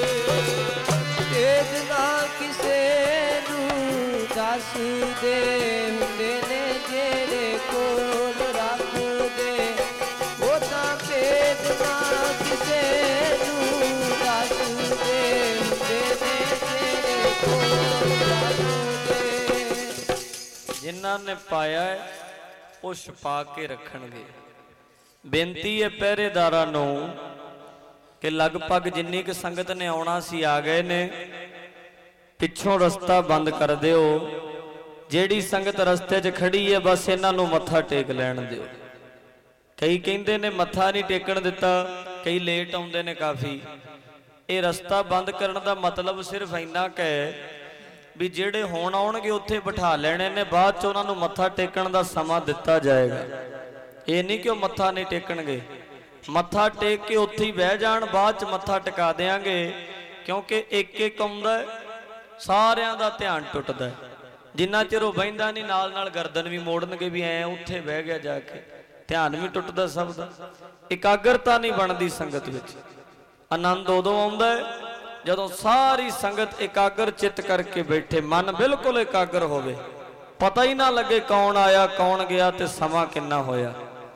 ਭੇਦ ਨਾ ਕਿਸੇ ਨੂੰ ਦੱਸ ਦੇ ਹੁੰਦੇ ਨੇ ਜਿਹੜੇ ਕੋਲ ਰੱਬ ਦੇ ਉਹਦਾ ਭੇਦ ਨਾ ਕਿਸੇ ਨੂੰ ਦੱਸ ਦੇ ਹੁੰਦੇ ਨੇ ਜਿਹੜੇ ਕੋਲ ਰੱਬ ਦੇ ਜਿਨ੍ਹਾਂ ਨੇ ਪਾਇਆ ਹੈ ਉਹ ਛੁਪਾ ਕੇ ਰੱਖਣਗੇ। ਬੇਨਤੀ ਹੈ ਪਹਿਰੇਦਾਰਾਂ ਨੂੰ ਕਿ ਲਗਭਗ ਜਿੰਨੀ ਕੁ ਸੰਗਤ ਨੇ ਆਉਣਾ ਸੀ ਆ ਗਏ ਨੇ, ਪਿੱਛੋਂ ਰਸਤਾ ਬੰਦ ਕਰ ਦਿਓ। ਜਿਹੜੀ ਸੰਗਤ ਰਸਤੇ 'ਚ ਖੜੀ ਹੈ ਬਸ ਇਹਨਾਂ ਨੂੰ ਮੱਥਾ ਟੇਕ ਲੈਣ ਦਿਓ। ਕਈ ਕਹਿੰਦੇ ਨੇ ਮੱਥਾ ਨਹੀਂ ਟੇਕਣ ਦਿੱਤਾ, ਕਈ ਲੇਟ ਆਉਂਦੇ ਨੇ ਕਾਫੀ। ਇਹ ਰਸਤਾ ਬੰਦ ਕਰਨ ਦਾ ਮਤਲਬ ਸਿਰਫ ਇੰਨਾ ਕੁ ਹੈ ਵੀ ਜਿਹੜੇ ਹੁਣ ਆਉਣਗੇ ਉੱਥੇ ਬਿਠਾ ਲੈਣੇ ਨੇ, ਬਾਅਦ 'ਚ ਉਹਨਾਂ ਨੂੰ ਮੱਥਾ ਟੇਕਣ ਦਾ ਸਮਾਂ ਦਿੱਤਾ ਜਾਏਗਾ। ਇਹ ਨਹੀਂ ਕਿ ਉਹ ਮੱਥਾ ਨਹੀਂ ਟੇਕਣਗੇ, ਮੱਥਾ ਟੇਕ ਕੇ ਉੱਥੇ ਹੀ ਬਹਿ ਜਾਣ, ਬਾਅਦ 'ਚ ਮੱਥਾ ਟਿਕਾ ਦੇਵਾਂਗੇ। ਕਿਉਂਕਿ ਇੱਕ ਇੱਕ ਆਉਂਦਾ ਸਾਰਿਆਂ ਦਾ ਧਿਆਨ ਟੁੱਟਦਾ। ਜਿੰਨਾ ਚਿਰ ਉਹ ਬਹਿੰਦਾ ਨਹੀਂ ਨਾਲ ਨਾਲ ਗਰਦਨ ਵੀ ਮੋੜਨਗੇ ਵੀ ਐ ਉੱਥੇ ਬਹਿ ਗਿਆ ਜਾ ਕੇ, ਧਿਆਨ ਵੀ ਟੁੱਟਦਾ ਸਭ ਦਾ। ਇਕਾਗਰਤਾ ਨਹੀਂ ਬਣਦੀ ਸੰਗਤ ਵਿੱਚ। ਆਨੰਦ ਉਦੋਂ ਆਉਂਦਾ ਜਦੋਂ ਸਾਰੀ ਸੰਗਤ ਇਕਾਗਰ ਚਿੱਤ ਕਰਕੇ ਬੈਠੇ, ਮਨ ਬਿਲਕੁਲ ਇਕਾਗਰ ਹੋਵੇ, ਪਤਾ ਹੀ ਨਾ ਲੱਗੇ ਕੌਣ ਆਇਆ ਕੌਣ ਗਿਆ ਤੇ ਸਮਾਂ ਕਿੰਨਾ ਹੋਇਆ।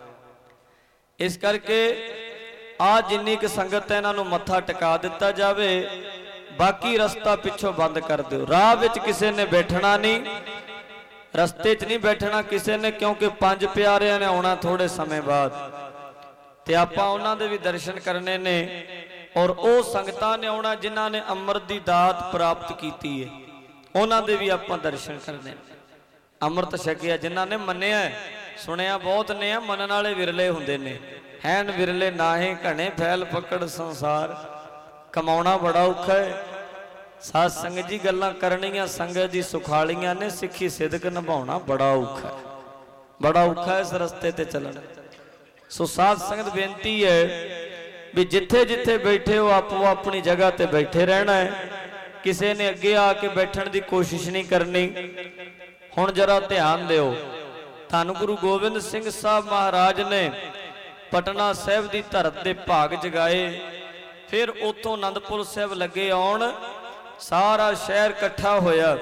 ਇਸ ਕਰਕੇ ਆ ਜਿੰਨੀ ਕੁ ਸੰਗਤ ਹੈ ਇਹਨਾਂ ਨੂੰ ਮੱਥਾ ਟਿਕਾ ਦਿੱਤਾ ਜਾਵੇ, ਬਾਕੀ ਰਸਤਾ ਪਿੱਛੋਂ ਬੰਦ ਕਰ ਦਿਓ। ਰਾਹ ਵਿੱਚ ਕਿਸੇ ਨੇ ਬੈਠਣਾ ਨਹੀਂ, ਰਸਤੇ 'ਚ ਨਹੀਂ ਬੈਠਣਾ ਕਿਸੇ ਨੇ, ਕਿਉਂਕਿ ਪੰਜ ਪਿਆਰਿਆਂ ਨੇ ਆਉਣਾ ਥੋੜੇ ਸਮੇਂ ਬਾਅਦ ਤੇ ਆਪਾਂ ਉਹਨਾਂ ਦੇ ਵੀ ਦਰਸ਼ਨ ਕਰਨੇ ਨੇ। ਔਰ ਉਹ ਸੰਗਤਾਂ ਨੇ ਆਉਣਾ ਜਿਨ੍ਹਾਂ ਨੇ ਅੰਮ੍ਰਿਤ ਦੀ ਦਾਤ ਪ੍ਰਾਪਤ ਕੀਤੀ ਹੈ, ਉਹਨਾਂ ਦੇ ਵੀ ਆਪਾਂ ਦਰਸ਼ਨ ਕਰਨੇ। ਅੰਮ੍ਰਿਤ ਛਕਿਆ ਜਿਨ੍ਹਾਂ ਨੇ ਮੰਨਿਆ, ਸੁਣਿਆ ਬਹੁਤ ਨੇ ਆ, ਮੰਨਣ ਵਾਲੇ ਵਿਰਲੇ ਹੁੰਦੇ ਨੇ। ਹੈਨ ਵਿਰਲੇ ਨਾਹੇ ਘਣੇ ਫੈਲ ਪਕੜ ਸੰਸਾਰ। ਕਮਾਉਣਾ ਬੜਾ ਔਖਾ ਹੈ, ਸਾਧ ਸੰਗਤ ਜੀ ਗੱਲਾਂ ਕਰਨੀਆਂ ਸੰਗਤ ਜੀ ਸੁਖਾਲੀਆਂ ਨੇ, ਸਿੱਖੀ ਸਿਦਕ ਨਿਭਾਉਣਾ ਬੜਾ ਔਖਾ ਹੈ, ਬੜਾ ਔਖਾ ਇਸ ਰਸਤੇ ਤੇ ਚੱਲਣਾ। ਸੋ ਸਾਧ ਸੰਗਤ ਬੇਨਤੀ ਹੈ ਵੀ ਜਿੱਥੇ ਜਿੱਥੇ ਬੈਠੇ ਹੋ ਆਪੋ ਆਪਣੀ ਜਗ੍ਹਾ ਤੇ ਬੈਠੇ ਰਹਿਣਾ ਹੈ। ਕਿਸੇ ਨੇ ਅੱਗੇ ਆ ਕੇ ਬੈਠਣ ਦੀ ਕੋਸ਼ਿਸ਼ ਨਹੀਂ ਕਰਨੀ। ਹੁਣ ਜਰਾ ਧਿਆਨ ਦਿਓ, ਧੰਨ ਗੁਰੂ ਗੋਬਿੰਦ ਸਿੰਘ ਸਾਹਿਬ ਮਹਾਰਾਜ ਨੇ ਪਟਨਾ ਸਾਹਿਬ ਦੀ ਧਰਤ ਦੇ ਭਾਗ ਜਗਾਏ, ਫਿਰ ਉੱਥੋਂ ਆਨੰਦਪੁਰ ਸਾਹਿਬ ਲੱਗੇ ਆਉਣ, ਸਾਰਾ ਸ਼ਹਿਰ ਇਕੱਠਾ ਹੋਇਆ।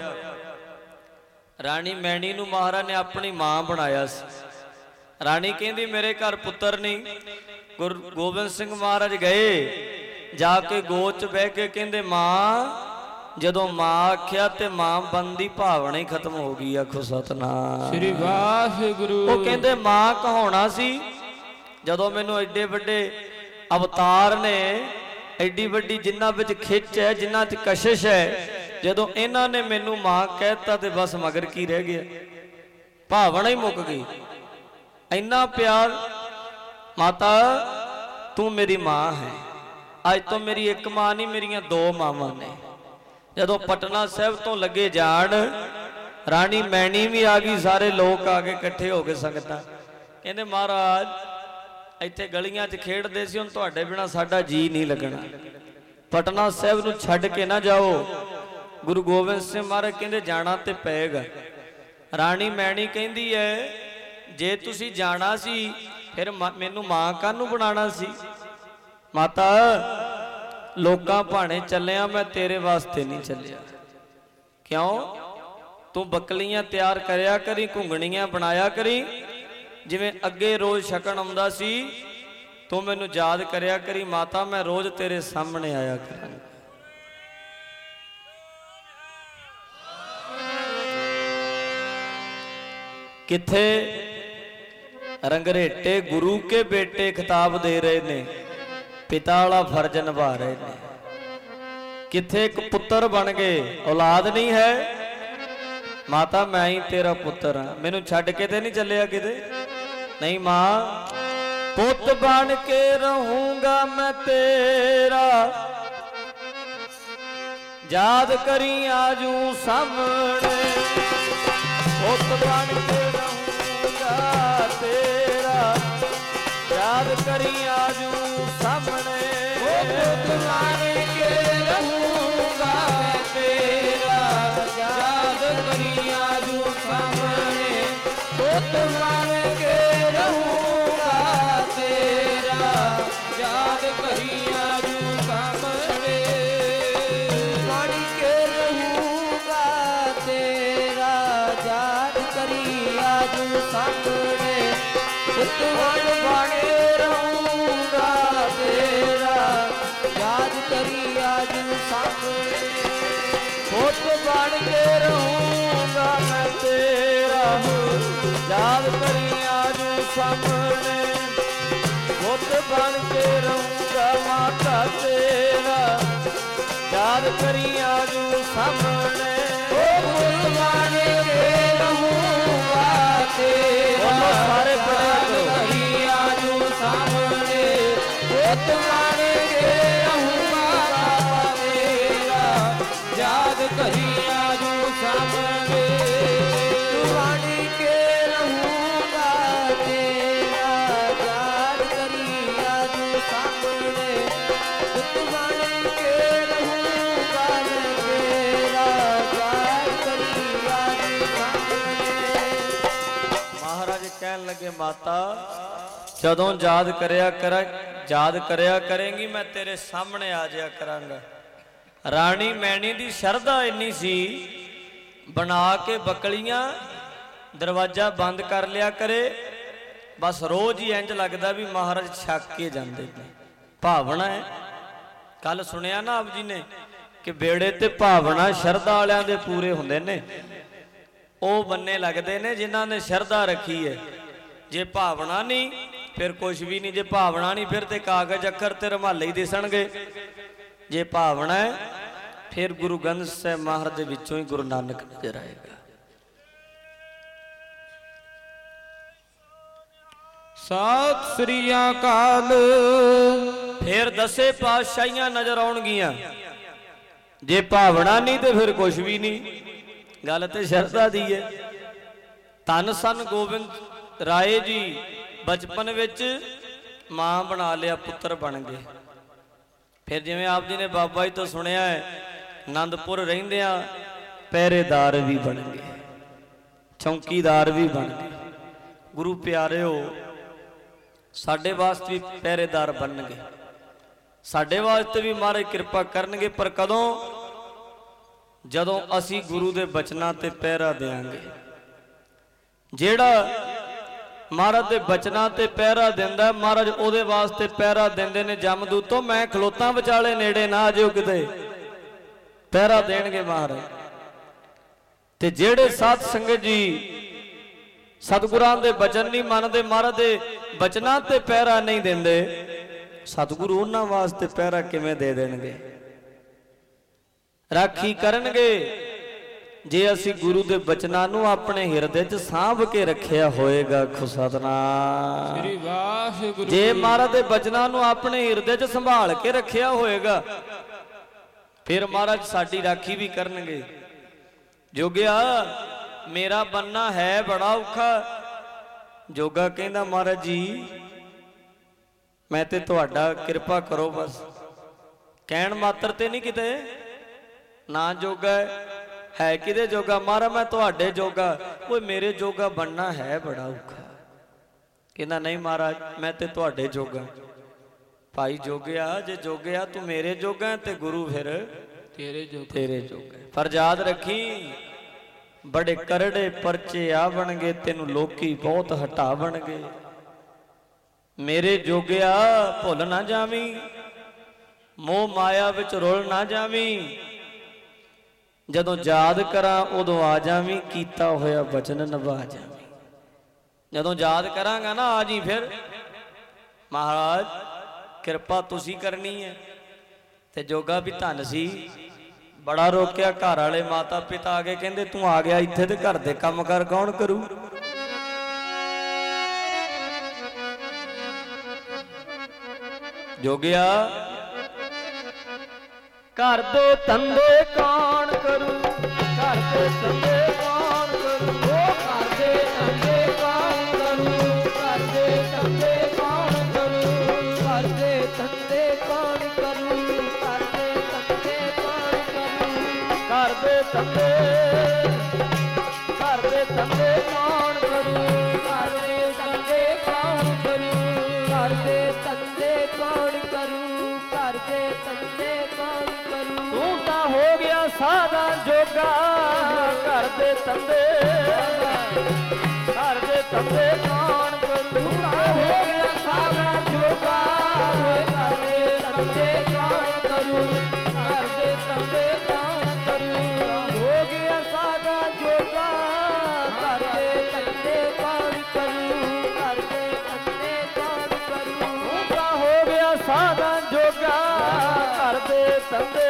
ਰਾਣੀ ਮੈਣੀ ਨੂੰ ਮਹਾਰਾਜ ਨੇ ਆਪਣੀ ਮਾਂ ਬਣਾਇਆ ਸੀ। ਰਾਣੀ ਕਹਿੰਦੀ ਮੇਰੇ ਘਰ ਪੁੱਤਰ ਨਹੀਂ। ਗੁਰੂ ਗੋਬਿੰਦ ਸਿੰਘ ਮਹਾਰਾਜ ਗਏ, ਜਾ ਕੇ ਗੋਦ 'ਚ ਬਹਿ ਕੇ ਕਹਿੰਦੇ ਮਾਂ, ਜਦੋਂ ਮਾਂ ਆਖਿਆ ਤੇ ਮਾਂ ਬਣਨ ਦੀ ਭਾਵਨਾ ਹੀ ਖਤਮ ਹੋ ਗਈ। ਆਖੋ ਸਤਨਾਮ ਸ੍ਰੀ ਵਾਹਿਗੁਰੂ। ਉਹ ਕਹਿੰਦੇ ਮਾਂ ਕਹਾਉਣਾ ਸੀ, ਜਦੋਂ ਮੈਨੂੰ ਐਡੇ ਵੱਡੇ ਅਵਤਾਰ ਨੇ, ਐਡੀ ਵੱਡੀ ਜਿਨ੍ਹਾਂ ਵਿੱਚ ਖਿੱਚ ਹੈ, ਜਿਨ੍ਹਾਂ 'ਚ ਕਸ਼ਿਸ਼ ਹੈ, ਜਦੋਂ ਇਹਨਾਂ ਨੇ ਮੈਨੂੰ ਮਾਂ ਕਹਿਤਾ ਤੇ ਬਸ ਮਗਰ ਕੀ ਰਹਿ ਗਿਆ, ਭਾਵਨਾ ਹੀ ਮੁੱਕ ਗਈ। ਇੰਨਾ ਪਿਆਰ। ਮਾਤਾ ਤੂੰ ਮੇਰੀ ਮਾਂ ਹੈ, ਅੱਜ ਤੋਂ ਮੇਰੀ ਇੱਕ ਮਾਂ ਨਹੀਂ, ਮੇਰੀਆਂ ਦੋ ਮਾਵਾਂ ਨੇ। ਜਦੋਂ ਪਟਨਾ ਸਾਹਿਬ ਤੋਂ ਲੱਗੇ ਜਾਣ, ਰਾਣੀ ਮੈਣੀ ਵੀ ਆ ਗਈ, ਸਾਰੇ ਲੋਕ ਆ ਕੇ ਇਕੱਠੇ ਹੋ ਕੇ ਸੰਗਤਾਂ ਕਹਿੰਦੇ ਮਹਾਰਾਜ ਇੱਥੇ ਗਲੀਆਂ 'ਚ ਖੇਡਦੇ ਸੀ, ਹੁਣ ਤੁਹਾਡੇ ਬਿਨਾਂ ਸਾਡਾ ਜੀ ਨਹੀਂ ਲੱਗਣਾ, ਪਟਨਾ ਸਾਹਿਬ ਨੂੰ ਛੱਡ ਕੇ ਨਾ ਜਾਓ। ਗੁਰੂ ਗੋਬਿੰਦ ਸਿੰਘ ਮਹਾਰਾਜ ਕਹਿੰਦੇ ਜਾਣਾ ਤੇ ਪਏਗਾ। ਰਾਣੀ ਮੈਣੀ ਕਹਿੰਦੀ ਹੈ ਜੇ ਤੁਸੀਂ ਜਾਣਾ ਸੀ ਫਿਰ ਮੈਨੂੰ ਮਾਂ ਕਾਹਨੂੰ ਬਣਾਉਣਾ ਸੀ। ਮਾਤਾ ਲੋਕਾਂ ਭਾਣੇ ਚੱਲਿਆ, ਮੈਂ ਤੇਰੇ ਵਾਸਤੇ ਨਹੀਂ ਚੱਲਿਆ। ਕਿਉਂ? ਤੂੰ ਬੱਕਲੀਆਂ ਤਿਆਰ ਕਰਿਆ ਕਰੀ, ਘੁੰਗਣੀਆਂ ਬਣਾਇਆ ਕਰੀ, ਜਿਵੇਂ ਅੱਗੇ ਰੋਜ਼ ਛਕਣ ਆਉਂਦਾ ਸੀ, ਤੂੰ ਮੈਨੂੰ ਯਾਦ ਕਰਿਆ ਕਰੀ। ਮਾਤਾ ਮੈਂ ਰੋਜ਼ ਤੇਰੇ ਸਾਹਮਣੇ ਆਇਆ ਕਰਾਂਗਾ। ਕਿੱਥੇ ਰੰਗਰੇਟੇ ਗੁਰੂ ਕੇ ਬੇਟੇ ਖਿਤਾਬ ਦੇ ਰਹੇ ਨੇ, ਪਿਤਾ ਵਾਲਾ ਫਰਜ਼ ਨਿਭਾ ਰਹੇ ਨੇ। ਕਿੱਥੇ ਇੱਕ ਪੁੱਤਰ ਬਣ ਗਏ, ਔਲਾਦ ਨਹੀਂ ਹੈ। ਮਾਤਾ ਮੈਂ ਹੀ ਤੇਰਾ ਪੁੱਤਰ ਹਾਂ, ਮੈਨੂੰ ਛੱਡ ਕੇ ਤੇ ਨਹੀਂ ਚੱਲਿਆ ਕਿਤੇ। ਨਹੀਂ ਮਾਂ, ਪੁੱਤ ਬਣ ਕੇ ਰਹੂੰਗਾ ਮੈਂ ਤੇਰਾ, ਯਾਦ ਕਰੀ ਆਜੂ ਸਾਹਮਣੇ। ਪੁੱਤ ਬਣ ਕੇ ਰਹੂੰਗਾ ਤੇਰਾ, ਯਾਦ ਕਰੀ ਆਜੂ ਸਾਹਮਣੇ। ਪੁੱਤ ਬਣ ਕੇ ਰਹੂੰਗਾ ਤੇਰਾ, ਯਾਦ ਕਰੀ ਆਜੂ ਸਾਹਮਣੇ। ਪੁੱਤ ਬਣ ਕੇ ਰਹੂੰਗਾ ਤੇਰਾ, ਯਾਦ ਕਰੀ ਆਜੂ ਸਾਹਮਣੇ। ਬਣ ਕੇ ਰਹੂੰਗਾ ਤੇਰਾ, ਯਾਦ ਕਰੀ ਆਜੂ ਸਾਹਮਣੇ। ਪੁੱਤ ਬਣ ਕੇ ਰਹੂੰਗਾ ਤੇਰਾ, ਯਾਦ ਕਰੀ ਆਜੂ ਸਾਹਮਣੇ। ਪੁੱਤ ਬਣ ਕੇ ਰਹੂੰਗਾ ਮੈਂ ਤੇਰਾ, ਯਾਦ ਕਰੀ ਆਜੂ ਸਾਹਮਣੇ। ਪੁੱਤ ਬਣ ਕੇ ਰਹੂੰਗਾ ਮਾਤਾ ਤੇਰਾ, ਯਾਦ ਕਰੀ ਆਜੂ ਸਾਹਮਣੇ। ਪੁੱਤ ਬਣ ਕੇ ਰਹੂੰਗਾ ਤੇਰਾ, ਸਾਰੇ ਪੜਿਆ ਕਰੋ। ਕਰੀ ਆਜੂ ਸਾਹਮਣੇ। ਪੁੱਤ ਬਣ ਕੇ ਰਹੂੰਗਾ ਤੇਰਾ, ਯਾਦ ਕਰੀ ਆਜੂ ਸਾਹਮਣੇ। ਬਣ ਕੇ ਰਹੂੰਗਾ ਤੇਰਾ, ਯਾਦ ਕਰੀ ਆਜੂ ਸਾਹਮਣੇ। ਪੁੱਤ ਬਣ ਕੇ ਰਹੂੰਗਾ ਮੈਂ ਤੇਰਾ, ਯਾਦ ਕਰੀ ਆਜੂ ਸਾਹਮਣੇ। ਮਹਾਰਾਜ ਕਹਿਣ ਲੱਗੇ ਮਾਤਾ ਜਦੋਂ ਯਾਦ ਕਰਿਆ ਕਰੇਂਗੀ ਮੈਂ ਤੇਰੇ ਸਾਹਮਣੇ ਆ ਜਾਇਆ ਕਰਾਂਗਾ। ਰਾਣੀ ਮੈਣੀ ਦੀ ਸ਼ਰਧਾ ਇੰਨੀ ਸੀ, ਬਣਾ ਕੇ ਬਕਲੀਆਂ ਦਰਵਾਜ਼ਾ ਬੰਦ ਕਰ ਲਿਆ ਕਰੇ। ਬਸ ਰੋਜ਼ ਹੀ ਇੰਜ ਲੱਗਦਾ ਵੀ ਮਹਾਰਾਜ ਛੱਕ ਕੇ ਜਾਂਦੇ ਨੇ। ਭਾਵਨਾ ਹੈ। ਕੱਲ ਸੁਣਿਆ ਨਾ ਆਪ ਜੀ ਨੇ ਕਿ ਬੇੜੇ ਤੇ ਭਾਵਨਾ ਸ਼ਰਧਾ ਵਾਲਿਆਂ ਦੇ ਪੂਰੇ ਹੁੰਦੇ ਨੇ। ਉਹ ਬੰਨੇ ਲੱਗਦੇ ਨੇ ਜਿਨ੍ਹਾਂ ਨੇ ਸ਼ਰਧਾ ਰੱਖੀ ਹੈ। ਜੇ ਭਾਵਨਾ ਨਹੀਂ ਫਿਰ ਕੁਝ ਵੀ ਨਹੀਂ। ਜੇ ਭਾਵਨਾ ਨਹੀਂ ਫਿਰ ਤੇ ਕਾਗਜ਼ ਅੱਖਰ ਤੇ ਰੁਮਾਲੇ ਹੀ ਦਿਸਣਗੇ। ਜੇ ਭਾਵਨਾ ਹੈ ਫਿਰ ਗੁਰੂ ਗ੍ਰੰਥ ਸਾਹਿਬ ਮਹਾਰਾਜ ਦੇ ਵਿੱਚੋਂ ਹੀ ਗੁਰੂ ਨਾਨਕ ਨਜ਼ਰ ਆਏਗਾ। ਸਤਿ ਸ੍ਰੀ ਅਕਾਲ। ਫਿਰ ਦਸੇ ਪਾਤਸ਼ਾਹੀਆਂ ਨਜ਼ਰ ਆਉਣਗੀਆਂ। ਜੇ ਭਾਵਨਾ ਨਹੀਂ ਤੇ ਫਿਰ ਕੁਝ ਵੀ ਨਹੀਂ। ਗੱਲ ਤੇ ਸ਼ਰਧਾ ਦੀ ਹੈ। ਧੰਨ ਸਨ ਗੋਬਿੰਦ ਰਾਏ ਜੀ ਬਚਪਨ ਵਿੱਚ ਮਾਂ ਬਣਾ ਲਿਆ, ਪੁੱਤਰ ਬਣ ਗਏ। ਫਿਰ ਜਿਵੇਂ ਆਪ ਜੀ ਨੇ ਬਾਬਾ ਜੀ ਤੋਂ ਸੁਣਿਆ ਹੈ, ਆਨੰਦਪੁਰ ਰਹਿੰਦਿਆਂ ਪਹਿਰੇਦਾਰ ਵੀ ਬਣ ਗਏ, ਚੌਂਕੀਦਾਰ ਵੀ ਬਣ ਗਏ। ਗੁਰੂ ਪਿਆਰਿਓ ਸਾਡੇ ਵਾਸਤੇ ਵੀ ਪਹਿਰੇਦਾਰ ਬਣਨਗੇ, ਸਾਡੇ ਵਾਸਤੇ ਵੀ ਮਹਾਰਾਜ ਕਿਰਪਾ ਕਰਨਗੇ। ਪਰ ਕਦੋਂ? ਜਦੋਂ ਅਸੀਂ ਗੁਰੂ ਦੇ ਬਚਨਾਂ ਤੇ ਪਹਿਰਾ ਦੇਵਾਂਗੇ। ਜਿਹੜਾ ਮਹਾਰਾਜ ਦੇ ਬਚਨਾਂ ਤੇ ਪਹਿਰਾ ਦਿੰਦਾ, ਮਹਾਰਾਜ ਉਹਦੇ ਵਾਸਤੇ ਪਹਿਰਾ ਦਿੰਦੇ ਨੇ ਜਮਦੂਤੋਂ। ਮੈਂ ਖਲੋਤਾ ਵਿਚਾਲੇ, ਨੇੜੇ ਨਾ ਆਜਿਓ ਕਿਤੇ, ਪਹਿਰਾ ਦੇਣਗੇ ਮਹਾਰਾਜ। ਤੇ ਜਿਹੜੇ ਸਾਧ ਸੰਗਤ ਜੀ ਸਤਿਗੁਰਾਂ ਦੇ ਬਚਨ ਨਹੀਂ ਮੰਨਦੇ, ਮਹਾਰਾਜ ਦੇ ਬਚਨਾਂ ਤੇ ਪਹਿਰਾ ਨਹੀਂ ਦਿੰਦੇ, ਸਤਿਗੁਰੂ ਉਹਨਾਂ ਵਾਸਤੇ ਪਹਿਰਾ ਕਿਵੇਂ ਦੇ ਦੇਣਗੇ? ਰਾਖੀ ਕਰਨਗੇ ਜੇ ਅਸੀਂ ਗੁਰੂ ਦੇ ਬਚਨਾਂ ਨੂੰ ਆਪਣੇ ਹਿਰਦੇ 'ਚ ਸਾਂਭ ਕੇ ਰੱਖਿਆ ਹੋਏਗਾ। ਸਤਿਨਾਮ ਸ੍ਰੀ ਵਾਹਿਗੁਰੂ। ਜੇ ਮਹਾਰਾਜ ਦੇ ਬਚਨਾਂ ਨੂੰ ਆਪਣੇ ਹਿਰਦੇ 'ਚ ਸੰਭਾਲ ਕੇ ਰੱਖਿਆ ਹੋਏਗਾ ਫਿਰ ਮਹਾਰਾਜ ਸਾਡੀ ਰਾਖੀ ਵੀ ਕਰਨਗੇ। ਜੋਗਿਆ ਮੇਰਾ ਬੰਨਾ ਹੈ ਬੜਾ ਔਖਾ। ਜੋਗਾ ਕਹਿੰਦਾ ਮਹਾਰਾਜ ਜੀ ਮੈਂ ਤੇ ਤੁਹਾਡਾ ਕਿਰਪਾ ਕਰੋ, ਬਸ ਕਹਿਣ ਮਾਤਰ ਤੇ ਨਹੀਂ ਕਿਤੇ। ਨਾ ਜੋਗਾ ਹੈ ਕਿਹਦੇ ਜੋਗਾ? ਮਹਾਰਾਜ ਮੈਂ ਤੁਹਾਡੇ ਜੋਗਾ। ਓਏ ਮੇਰੇ ਜੋਗਾ ਬਣਨਾ ਹੈ ਬੜਾ ਔਖਾ। ਕਹਿੰਦਾ ਨਹੀਂ ਮਹਾਰਾਜ ਮੈਂ ਤੇ ਤੁਹਾਡੇ ਜੋਗਾ। ਭਾਈ ਜੋਗਿਆ ਜੇ ਜੋਗਿਆ ਤੂੰ ਮੇਰੇ ਜੋਗਾ ਤੇ ਗੁਰੂ ਫਿਰ ਤੇਰੇ ਜੋਗਾ। ਤੇਰੇ ਜੋਗਾ। ਪਰ ਯਾਦ ਰੱਖੀ ਬੜੇ ਕਰੜੇ ਪਰਚੇ ਆਵਣਗੇ, ਤੈਨੂੰ ਲੋਕੀ ਬਹੁਤ ਹਟਾਵਣਗੇ। ਮੇਰੇ ਜੋਗਿਆ ਭੁੱਲ ਨਾ ਜਾਵੀਂ, ਮੋਹ ਮਾਇਆ ਵਿੱਚ ਰੁਲ ਨਾ ਜਾਵੀਂ। ਜਦੋਂ ਯਾਦ ਕਰਾਂ ਉਦੋਂ ਆ ਜਾਵੀਂ, ਕੀਤਾ ਹੋਇਆ ਵਚਨ ਨਿਭਾ ਜਾਵੀਂ। ਜਦੋਂ ਯਾਦ ਕਰਾਂਗਾ ਨਾ ਆ ਜੀ ਫਿਰ। ਮਹਾਰਾਜ ਕਿਰਪਾ ਤੁਸੀਂ ਕਰਨੀ ਹੈ। ਤੇ ਜੋਗਾ ਵੀ ਧੰਨ ਸੀ, ਬੜਾ ਰੋਕਿਆ। ਘਰ ਵਾਲੇ ਮਾਤਾ ਪਿਤਾ ਆ ਗਏ, ਕਹਿੰਦੇ ਤੂੰ ਆ ਗਿਆ ਇੱਥੇ ਤੇ ਘਰ ਦੇ ਕੰਮ ਕਰ ਕੌਣ ਕਰੂ? ਜੋਗਿਆ ਘਰ ਦੇ ਧੰਦੇ ਕੌਣ ਕਰੂ, ਘਰ ਦੇ ਧੰਦੇ ਕੌਣ ਕਰੂ, ਘਰ ਦੇ ਧੰਦੇ ਕੌਣ ਕਰੂ, ਘਰ ਦੇ ਧੰਦੇ ਕੌਣ ਕਰੂ, ਘਰ ਦੇ ਧੰਦੇ ਕੌਣ ਕਰੂ, ਘਰ ਦੇ ਧੰਦੇ ਕੌਣ ਕਰੂ, ਘਰ ਦੇ ਧੰਦੇ, ਘਰ ਦੇ ਧੰਦੇ ਕੌਣ ਕਰੂ, ਘਰ ਦੇ ਧੰਦੇ ਕੌਣ ਕਰੂ, ਘਰ ਦੇ ਧੰਦੇ ਕੌਣ ਕਰੂ, ਘਰ ਦੇ ਧੰਦੇ ਕੌਣ ਕਰੂ। ਤੂੰ ਤਾਂ ਹੋ ਗਿਆ ਸਾਦਾ ਜੋਗਾ, ਘਰ ਦੇ ਧੰਦੇ, ਘਰ ਦੇ ਧੰਦੇ ਕੌਣ ਕਰੂ। ਤੂੰ ਤਾਂ ਹੋ ਗਿਆ ਸਾਦਾ ਜੋਗਾ, ਘਰ ਦੇ ਧੰਦੇ ਕੌਣ ਕਰੂ, ਘਰ ਦੇ ਧੰਦੇ ਕੌਣ ਕਰੂ। ਹੋ ਗਿਆ ਸਾਦਾ ਜੋਗਾ, ਘਰ ਦੇ ਧੰਦੇ ਕੌਣ ਕਰੂ, ਘਰ ਦੇ ਧੰਦੇ ਕੌਣ ਕਰੂ। ਤੂੰ ਤਾਂ ਹੋ ਗਿਆ ਸਾਦਾ ਜੋਗਾ, ਘਰ ਦੇ ਧੰਦੇ,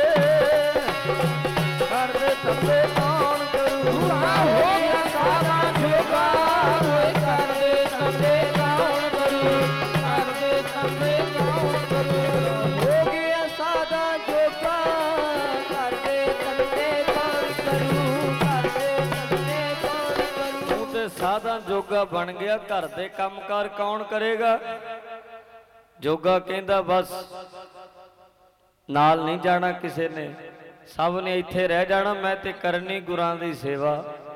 ਘਰ ਦੇ ਧੰਦੇ ਕੌਣ ਕਰੂ। ਤੂੰ ਤਾਂ ਹੋ ਗਿਆ ਸਾਦਾ ਜੋਗਾ, ਘਰ ਦੇ ਧੰਦੇ ਕੌਣ ਕਰੂ, ਘਰ ਦੇ ਧੰਦੇ ਕੌਣ ਕਰੂ। ਹੋ ਗਿਆ ਸਾਦਾ ਜੋਗਾ, ਘਰ ਦੇ ਧੰਦੇ ਕੌਣ ਕਰੂ, ਘਰ ਦੇ ਧੰਦੇ ਕੌਣ ਕਰੂ। ਤੂੰ ਤੇ ਸਾਦਾ ਜੋਗਾ ਬਣ ਗਿਆ, ਘਰ ਦੇ ਕੰਮਕਾਰ ਕੌਣ ਕਰੇਗਾ। ਜੋਗਾ ਕਹਿੰਦਾ ਬਸ ਨਾਲ ਨਹੀਂ ਜਾਣਾ ਕਿਸੇ ਨੇ, ਸਭ ਨੇ ਇੱਥੇ ਰਹਿ ਜਾਣਾ। ਮੈਂ ਤੇ ਕਰਨੀ ਗੁਰਾਂ ਦੀ ਸੇਵਾ,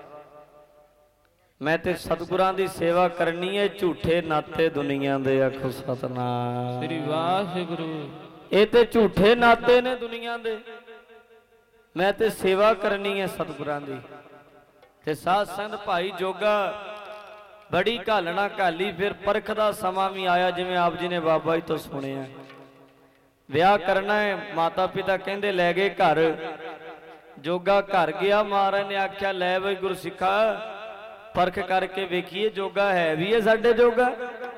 ਮੈਂ ਤੇ ਸਤਿਗੁਰਾਂ ਦੀ ਸੇਵਾ ਕਰਨੀ ਹੈ। ਝੂਠੇ ਨਾਤੇ ਦੁਨੀਆ ਦੇ, ਆਖੋ ਸਤਨਾਮ ਸ੍ਰੀ ਵਾਹਿਗੁਰੂ। ਇਹ ਤੇ ਝੂਠੇ ਨਾਤੇ ਨੇ ਦੁਨੀਆ ਦੇ, ਮੈਂ ਤੇ ਸੇਵਾ ਕਰਨੀ ਹੈ ਸਤਿਗੁਰਾਂ ਦੀ। ਤੇ ਸਾਧ ਸੰਗਤ ਭਾਈ ਜੋਗਾ ਬੜੀ ਘਾਲਣਾ ਘਾਲੀ, ਫਿਰ ਪਰਖ ਦਾ ਸਮਾਂ ਵੀ ਆਇਆ, ਜਿਵੇਂ ਆਪ ਜੀ ਨੇ ਬਾਬਾ ਜੀ ਤੋਂ ਸੁਣਿਆ। ਵਿਆਹ ਕਰਨਾ ਹੈ, ਮਾਤਾ ਪਿਤਾ ਕਹਿੰਦੇ ਲੈ ਗਏ ਘਰ। ਜੋਗਾ ਘਰ ਗਿਆ, ਮਹਾਰਾਜ ਨੇ ਆਖਿਆ ਲੈ ਬਈ ਗੁਰਸਿੱਖਾ ਪਰਖ ਕਰਕੇ ਵੇਖੀਏ ਜੋਗਾ ਹੈ ਵੀ ਹੈ ਸਾਡੇ ਜੋਗਾ।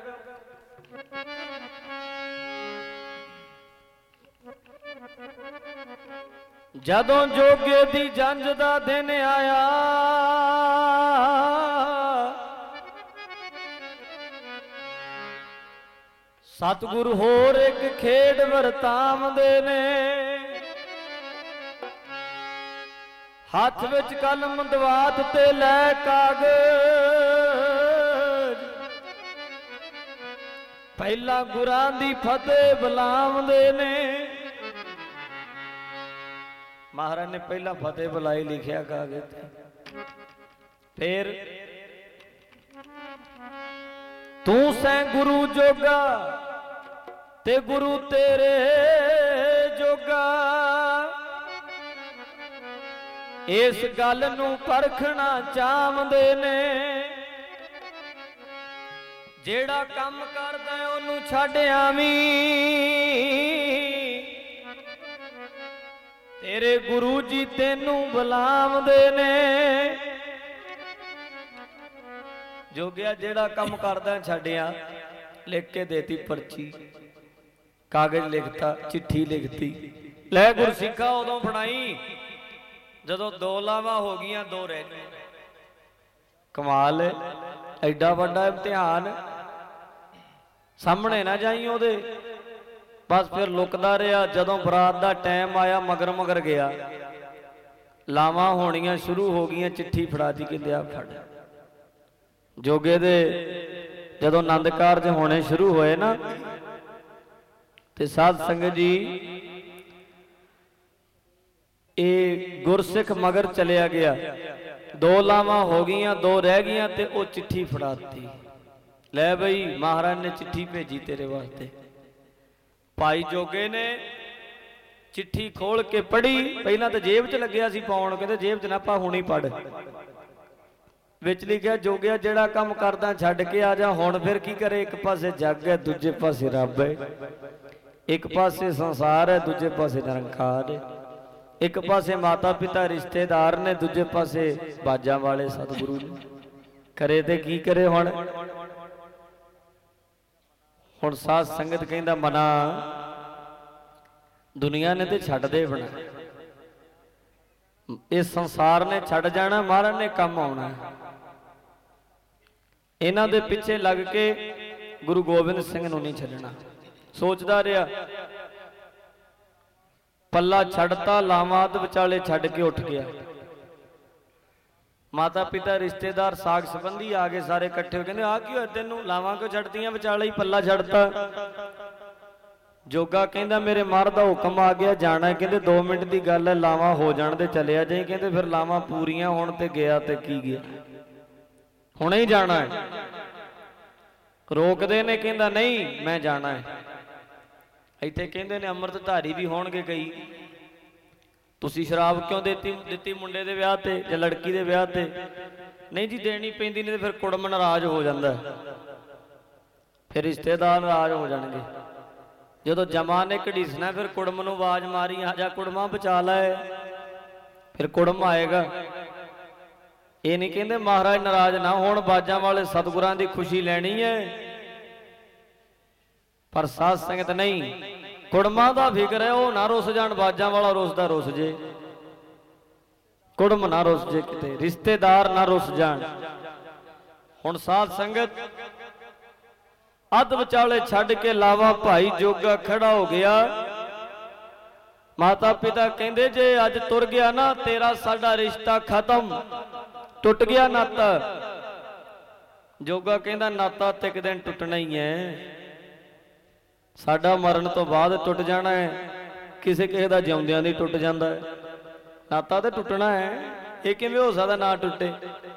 ਜਦੋਂ ਜੋਗੇ ਦੀ ਜੰਝ ਦਾ ਦਿਨ ਆਇਆ, ਸਤਿਗੁਰ ਹੋਰ ਇੱਕ ਖੇਡ ਵਰਤਾਉਂਦੇ ਨੇ। ਹੱਥ ਵਿੱਚ ਕਲਮ ਦਵਾਤ ਤੇ ਲੈ ਕਾਗਜ਼, ਪਹਿਲਾਂ ਗੁਰਾਂ ਦੀ ਫਤਿਹ ਬੁਲਾਉਂਦੇ ਨੇ। ਮਹਾਰਾਜ ਨੇ ਪਹਿਲਾਂ ਫਤਿਹ ਬੁਲਾਈ ਲਿਖਿਆ ਕਾਗਜ਼ ਤੇ, ਫਿਰ ਤੂੰ ਸੈਂ ਗੁਰੂ ਜੋਗਾ ਤੇ ਗੁਰੂ ਤੇਰੇ ਜੋਗਾ, ਇਸ ਗੱਲ ਨੂੰ ਪਰਖਣਾ ਚਾਹੁੰਦੇ ਨੇ। ਜਿਹੜਾ ਕੰਮ ਕਰਦਾ ਉਹਨੂੰ ਛੱਡ ਆਵੀਂ, ਤੇਰੇ ਗੁਰੂ ਜੀ ਤੈਨੂੰ ਬੁਲਾਉਂਦੇ ਨੇ। ਜੋਗਿਆ ਜਿਹੜਾ ਕੰਮ ਕਰਦਾ ਛੱਡਿਆ, ਲਿਖ ਕੇ ਦੇਤੀ ਪਰਚੀ, ਕਾਗਜ਼ ਲਿਖਤਾ, ਚਿੱਠੀ ਲਿਖਤੀ, ਲੈ ਗੁਰਸਿੱਖਾ ਉਦੋਂ ਫੜਾਈ ਜਦੋਂ 2 ਲਾਵਾਂ ਹੋ ਗਈਆਂ, 2 ਰਹਿ ਗਈਆਂ। ਕਮਾਲ ਹੈ, ਐਡਾ ਵੱਡਾ ਇਮਤਿਹਾਨ, ਸਾਹਮਣੇ ਨਾ ਜਾਈ ਉਹਦੇ। ਬਸ ਫਿਰ ਲੁਕਦਾ ਰਿਹਾ। ਜਦੋਂ ਬਰਾਤ ਦਾ ਟਾਈਮ ਆਇਆ, ਮਗਰ ਮਗਰ ਗਿਆ, ਲਾਵਾਂ ਹੋਣੀਆਂ ਸ਼ੁਰੂ ਹੋ ਗਈਆਂ, ਚਿੱਠੀ ਫੜਾਤੀ, ਕਹਿੰਦੇ ਆ ਫੜ। ਜੋਗੇ ਦੇ ਜਦੋਂ ਆਨੰਦ ਕਾਰਜ ਹੋਣੇ ਸ਼ੁਰੂ ਹੋਏ ਨਾ, ਤੇ ਸਾਧ ਸੰਗਤ ਜੀ ਇਹ ਗੁਰਸਿੱਖ ਮਗਰ ਚਲਿਆ ਗਿਆ। 2 ਲਾਵਾਂ ਹੋ ਗਈਆਂ, 2 ਰਹਿ ਗਈਆਂ, ਤੇ ਉਹ ਚਿੱਠੀ ਫੜਾਤੀ, ਲੈ ਬਈ ਮਹਾਰਾਜ ਨੇ ਚਿੱਠੀ ਭੇਜੀ ਤੇਰੇ ਵਾਸਤੇ। ਭਾਈ ਜੋਗੇ ਨੇ ਚਿੱਠੀ ਖੋਲ ਕੇ ਪੜ੍ਹੀ, ਪਹਿਲਾਂ ਤਾਂ ਜੇਬ 'ਚ ਲੱਗਿਆ ਸੀ ਪਾਉਣ, ਕਹਿੰਦੇ ਜੇਬ 'ਚ ਨਾ ਪਾ, ਹੁਣੀ ਪੜ੍ਹ। ਵਿੱਚ ਲਿਖਿਆ ਜੋਗਿਆ ਜਿਹੜਾ ਕੰਮ ਕਰਦਾ ਛੱਡ ਕੇ ਆ ਜਾ। ਹੁਣ ਫਿਰ ਕੀ ਕਰੇ, ਇੱਕ ਪਾਸੇ ਜੱਗ ਹੈ, ਦੂਜੇ ਪਾਸੇ ਰੱਬ ਹੈ, ਇੱਕ ਪਾਸੇ ਸੰਸਾਰ ਹੈ, ਦੂਜੇ ਪਾਸੇ ਨਿਰੰਕਾਰ ਹੈ, ਇੱਕ ਪਾਸੇ ਮਾਤਾ ਪਿਤਾ ਰਿਸ਼ਤੇਦਾਰ ਨੇ, ਦੂਜੇ ਪਾਸੇ ਬਾਜਾਂ ਵਾਲੇ ਸਤਿਗੁਰੂ ਨੇ। ਕਰੇ ਤੇ ਕੀ ਕਰੇ ਹੁਣ। ਹੁਣ ਸਾਧ ਸੰਗਤ ਕਹਿੰਦਾ ਮਨਾ, ਦੁਨੀਆ ਨੇ ਤੇ ਛੱਡ ਦੇ ਬਣਾ, ਇਸ ਸੰਸਾਰ ਨੇ ਛੱਡ ਜਾਣਾ, ਮਹਾਰਾਜ ਨੇ ਕੰਮ ਆਉਣਾ। ਇਹਨਾਂ ਦੇ ਪਿੱਛੇ ਲੱਗ ਕੇ ਗੁਰੂ ਗੋਬਿੰਦ ਸਿੰਘ ਨੂੰ ਨਹੀਂ ਛੱਡਣਾ। ਸੋਚਦਾ ਰਿਹਾ, ਪੱਲਾ ਛੱਡਤਾ, ਲਾਵਾਂ ਅੱਧ ਵਿਚਾਲੇ ਛੱਡ ਕੇ ਉੱਠ ਗਿਆ। ਮਾਤਾ ਪਿਤਾ ਰਿਸ਼ਤੇਦਾਰ ਸਾਗ ਸੰਬੰਧੀ ਆ ਗਏ, ਸਾਰੇ ਇਕੱਠੇ ਹੋ ਕਹਿੰਦੇ ਆ ਕੀ ਹੋਇਆ ਤੈਨੂੰ, ਲਾਵਾਂ ਕਿਉਂ ਛੱਡਤੀਆਂ, ਵਿਚਾਲੇ ਹੀ ਪੱਲਾ ਛੱਡਤਾ। ਜੋਗਾ ਕਹਿੰਦਾ ਮੇਰੇ ਮਹਾਰਾਜ ਦਾ ਹੁਕਮ ਆ ਗਿਆ, ਜਾਣਾ। ਕਹਿੰਦੇ 2 ਮਿੰਟ ਦੀ ਗੱਲ ਹੈ, ਲਾਵਾਂ ਹੋ ਜਾਣ ਦੇ ਚਲਿਆ ਜਾਈ। ਕਹਿੰਦੇ ਫਿਰ ਲਾਵਾਂ ਪੂਰੀਆਂ ਹੋਣ ਤੇ ਗਿਆ ਤੇ ਕੀ ਗਿਆ, ਹੁਣੇ ਹੀ ਜਾਣਾ ਹੈ। ਰੋਕਦੇ ਨੇ, ਕਹਿੰਦਾ ਨਹੀਂ ਮੈਂ ਜਾਣਾ ਹੈ। ਇੱਥੇ ਕਹਿੰਦੇ ਨੇ ਅੰਮ੍ਰਿਤਧਾਰੀ ਵੀ ਹੋਣਗੇ ਕਈ, ਤੁਸੀਂ ਸ਼ਰਾਬ ਕਿਉਂ ਦਿੱਤੀ ਮੁੰਡੇ ਦੇ ਵਿਆਹ ਤੇ ਜਾਂ ਲੜਕੀ ਦੇ ਵਿਆਹ ਤੇ? ਨਹੀਂ ਜੀ ਦੇਣੀ ਪੈਂਦੀ, ਨਹੀਂ ਤੇ ਫਿਰ ਕੁੜਮ ਨਾਰਾਜ਼ ਹੋ ਜਾਂਦਾ, ਫਿਰ ਰਿਸ਼ਤੇਦਾਰ ਨਾਰਾਜ਼ ਹੋ ਜਾਣਗੇ। ਜਦੋਂ ਜਮਾਂ ਨੇ ਘੜੀਸਣਾ ਫਿਰ ਕੁੜਮ ਨੂੰ ਆਵਾਜ਼ ਮਾਰੀ, ਆ ਜਾ ਕੁੜਮਾ ਬਚਾ ਲੈ, ਫਿਰ ਕੁੜਮ ਆਏਗਾ। ਇਹ ਨਹੀਂ ਕਹਿੰਦੇ ਮਹਾਰਾਜ ਨਾਰਾਜ਼ ਨਾ ਹੋਣ, ਬਾਜਾਂ ਵਾਲੇ ਸਤਿਗੁਰਾਂ ਦੀ ਖੁਸ਼ੀ ਲੈਣੀ ਹੈ। ਪਰ ਸਾਧ ਸੰਗਤ ਨਹੀਂ, ਕੁੜਮਾਂ ਦਾ ਫਿਕਰ ਹੈ, ਉਹ ਨਾ ਰੁੱਸ ਜਾਣ, ਬਾਜਾਂ ਵਾਲਾ ਰੁੱਸਦਾ ਰੁੱਸ ਜੇ, ਕੁੜਮ ਨਾ ਰੁੱਸ ਜੇ, ਕਿਤੇ ਰਿਸ਼ਤੇਦਾਰ ਨਾ ਰੁੱਸ ਜਾਣ। ਹੁਣ ਸਾਧ ਸੰਗਤ ਅੱਧ ਵਿਚਾਲੇ ਛੱਡ ਕੇ ਲਾਵਾ ਭਾਈ ਜੋਗਾ ਖੜਾ ਹੋ ਗਿਆ। ਮਾਤਾ ਪਿਤਾ ਕਹਿੰਦੇ ਜੇ ਅੱਜ ਤੁਰ ਗਿਆ ਨਾ, ਤੇਰਾ ਸਾਡਾ ਰਿਸ਼ਤਾ ਖਤਮ, ਟੁੱਟ ਗਿਆ ਨਾਤਾ। ਜੋਗਾ ਕਹਿੰਦਾ ਨਾਤਾ ਤੇ ਇੱਕ ਦਿਨ ਟੁੱਟਣਾ ਹੀ ਹੈ, ਸਾਡਾ ਮਰਨ ਤੋਂ ਬਾਅਦ ਟੁੱਟ ਜਾਣਾ ਹੈ, ਕਿਸੇ ਕਿਸੇ ਦਾ ਜਿਉਂਦਿਆਂ ਦੀ ਟੁੱਟ ਜਾਂਦਾ ਹੈ, ਨਾਤਾ ਤੇ ਟੁੱਟਣਾ ਹੈ। ਇਹ ਕਿਵੇਂ ਹੋ ਸਕਦਾ ਨਾ ਟੁੱਟੇ?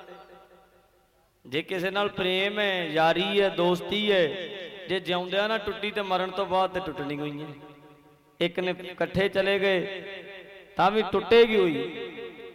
ਜੇ ਕਿਸੇ ਨਾਲ ਪ੍ਰੇਮ ਹੈ, ਯਾਰੀ ਹੈ, ਦੋਸਤੀ ਹੈ, ਜੇ ਜਿਉਂਦਿਆਂ ਨਾ ਟੁੱਟੀ ਤੇ ਮਰਨ ਤੋਂ ਬਾਅਦ ਤੇ ਟੁੱਟਣੀ ਹੋਈ ਹੈ। ਇੱਕ ਨੇ ਇਕੱਠੇ ਚਲੇ ਗਏ ਤਾਂ ਵੀ ਟੁੱਟੇਗੀ ਹੋਈ।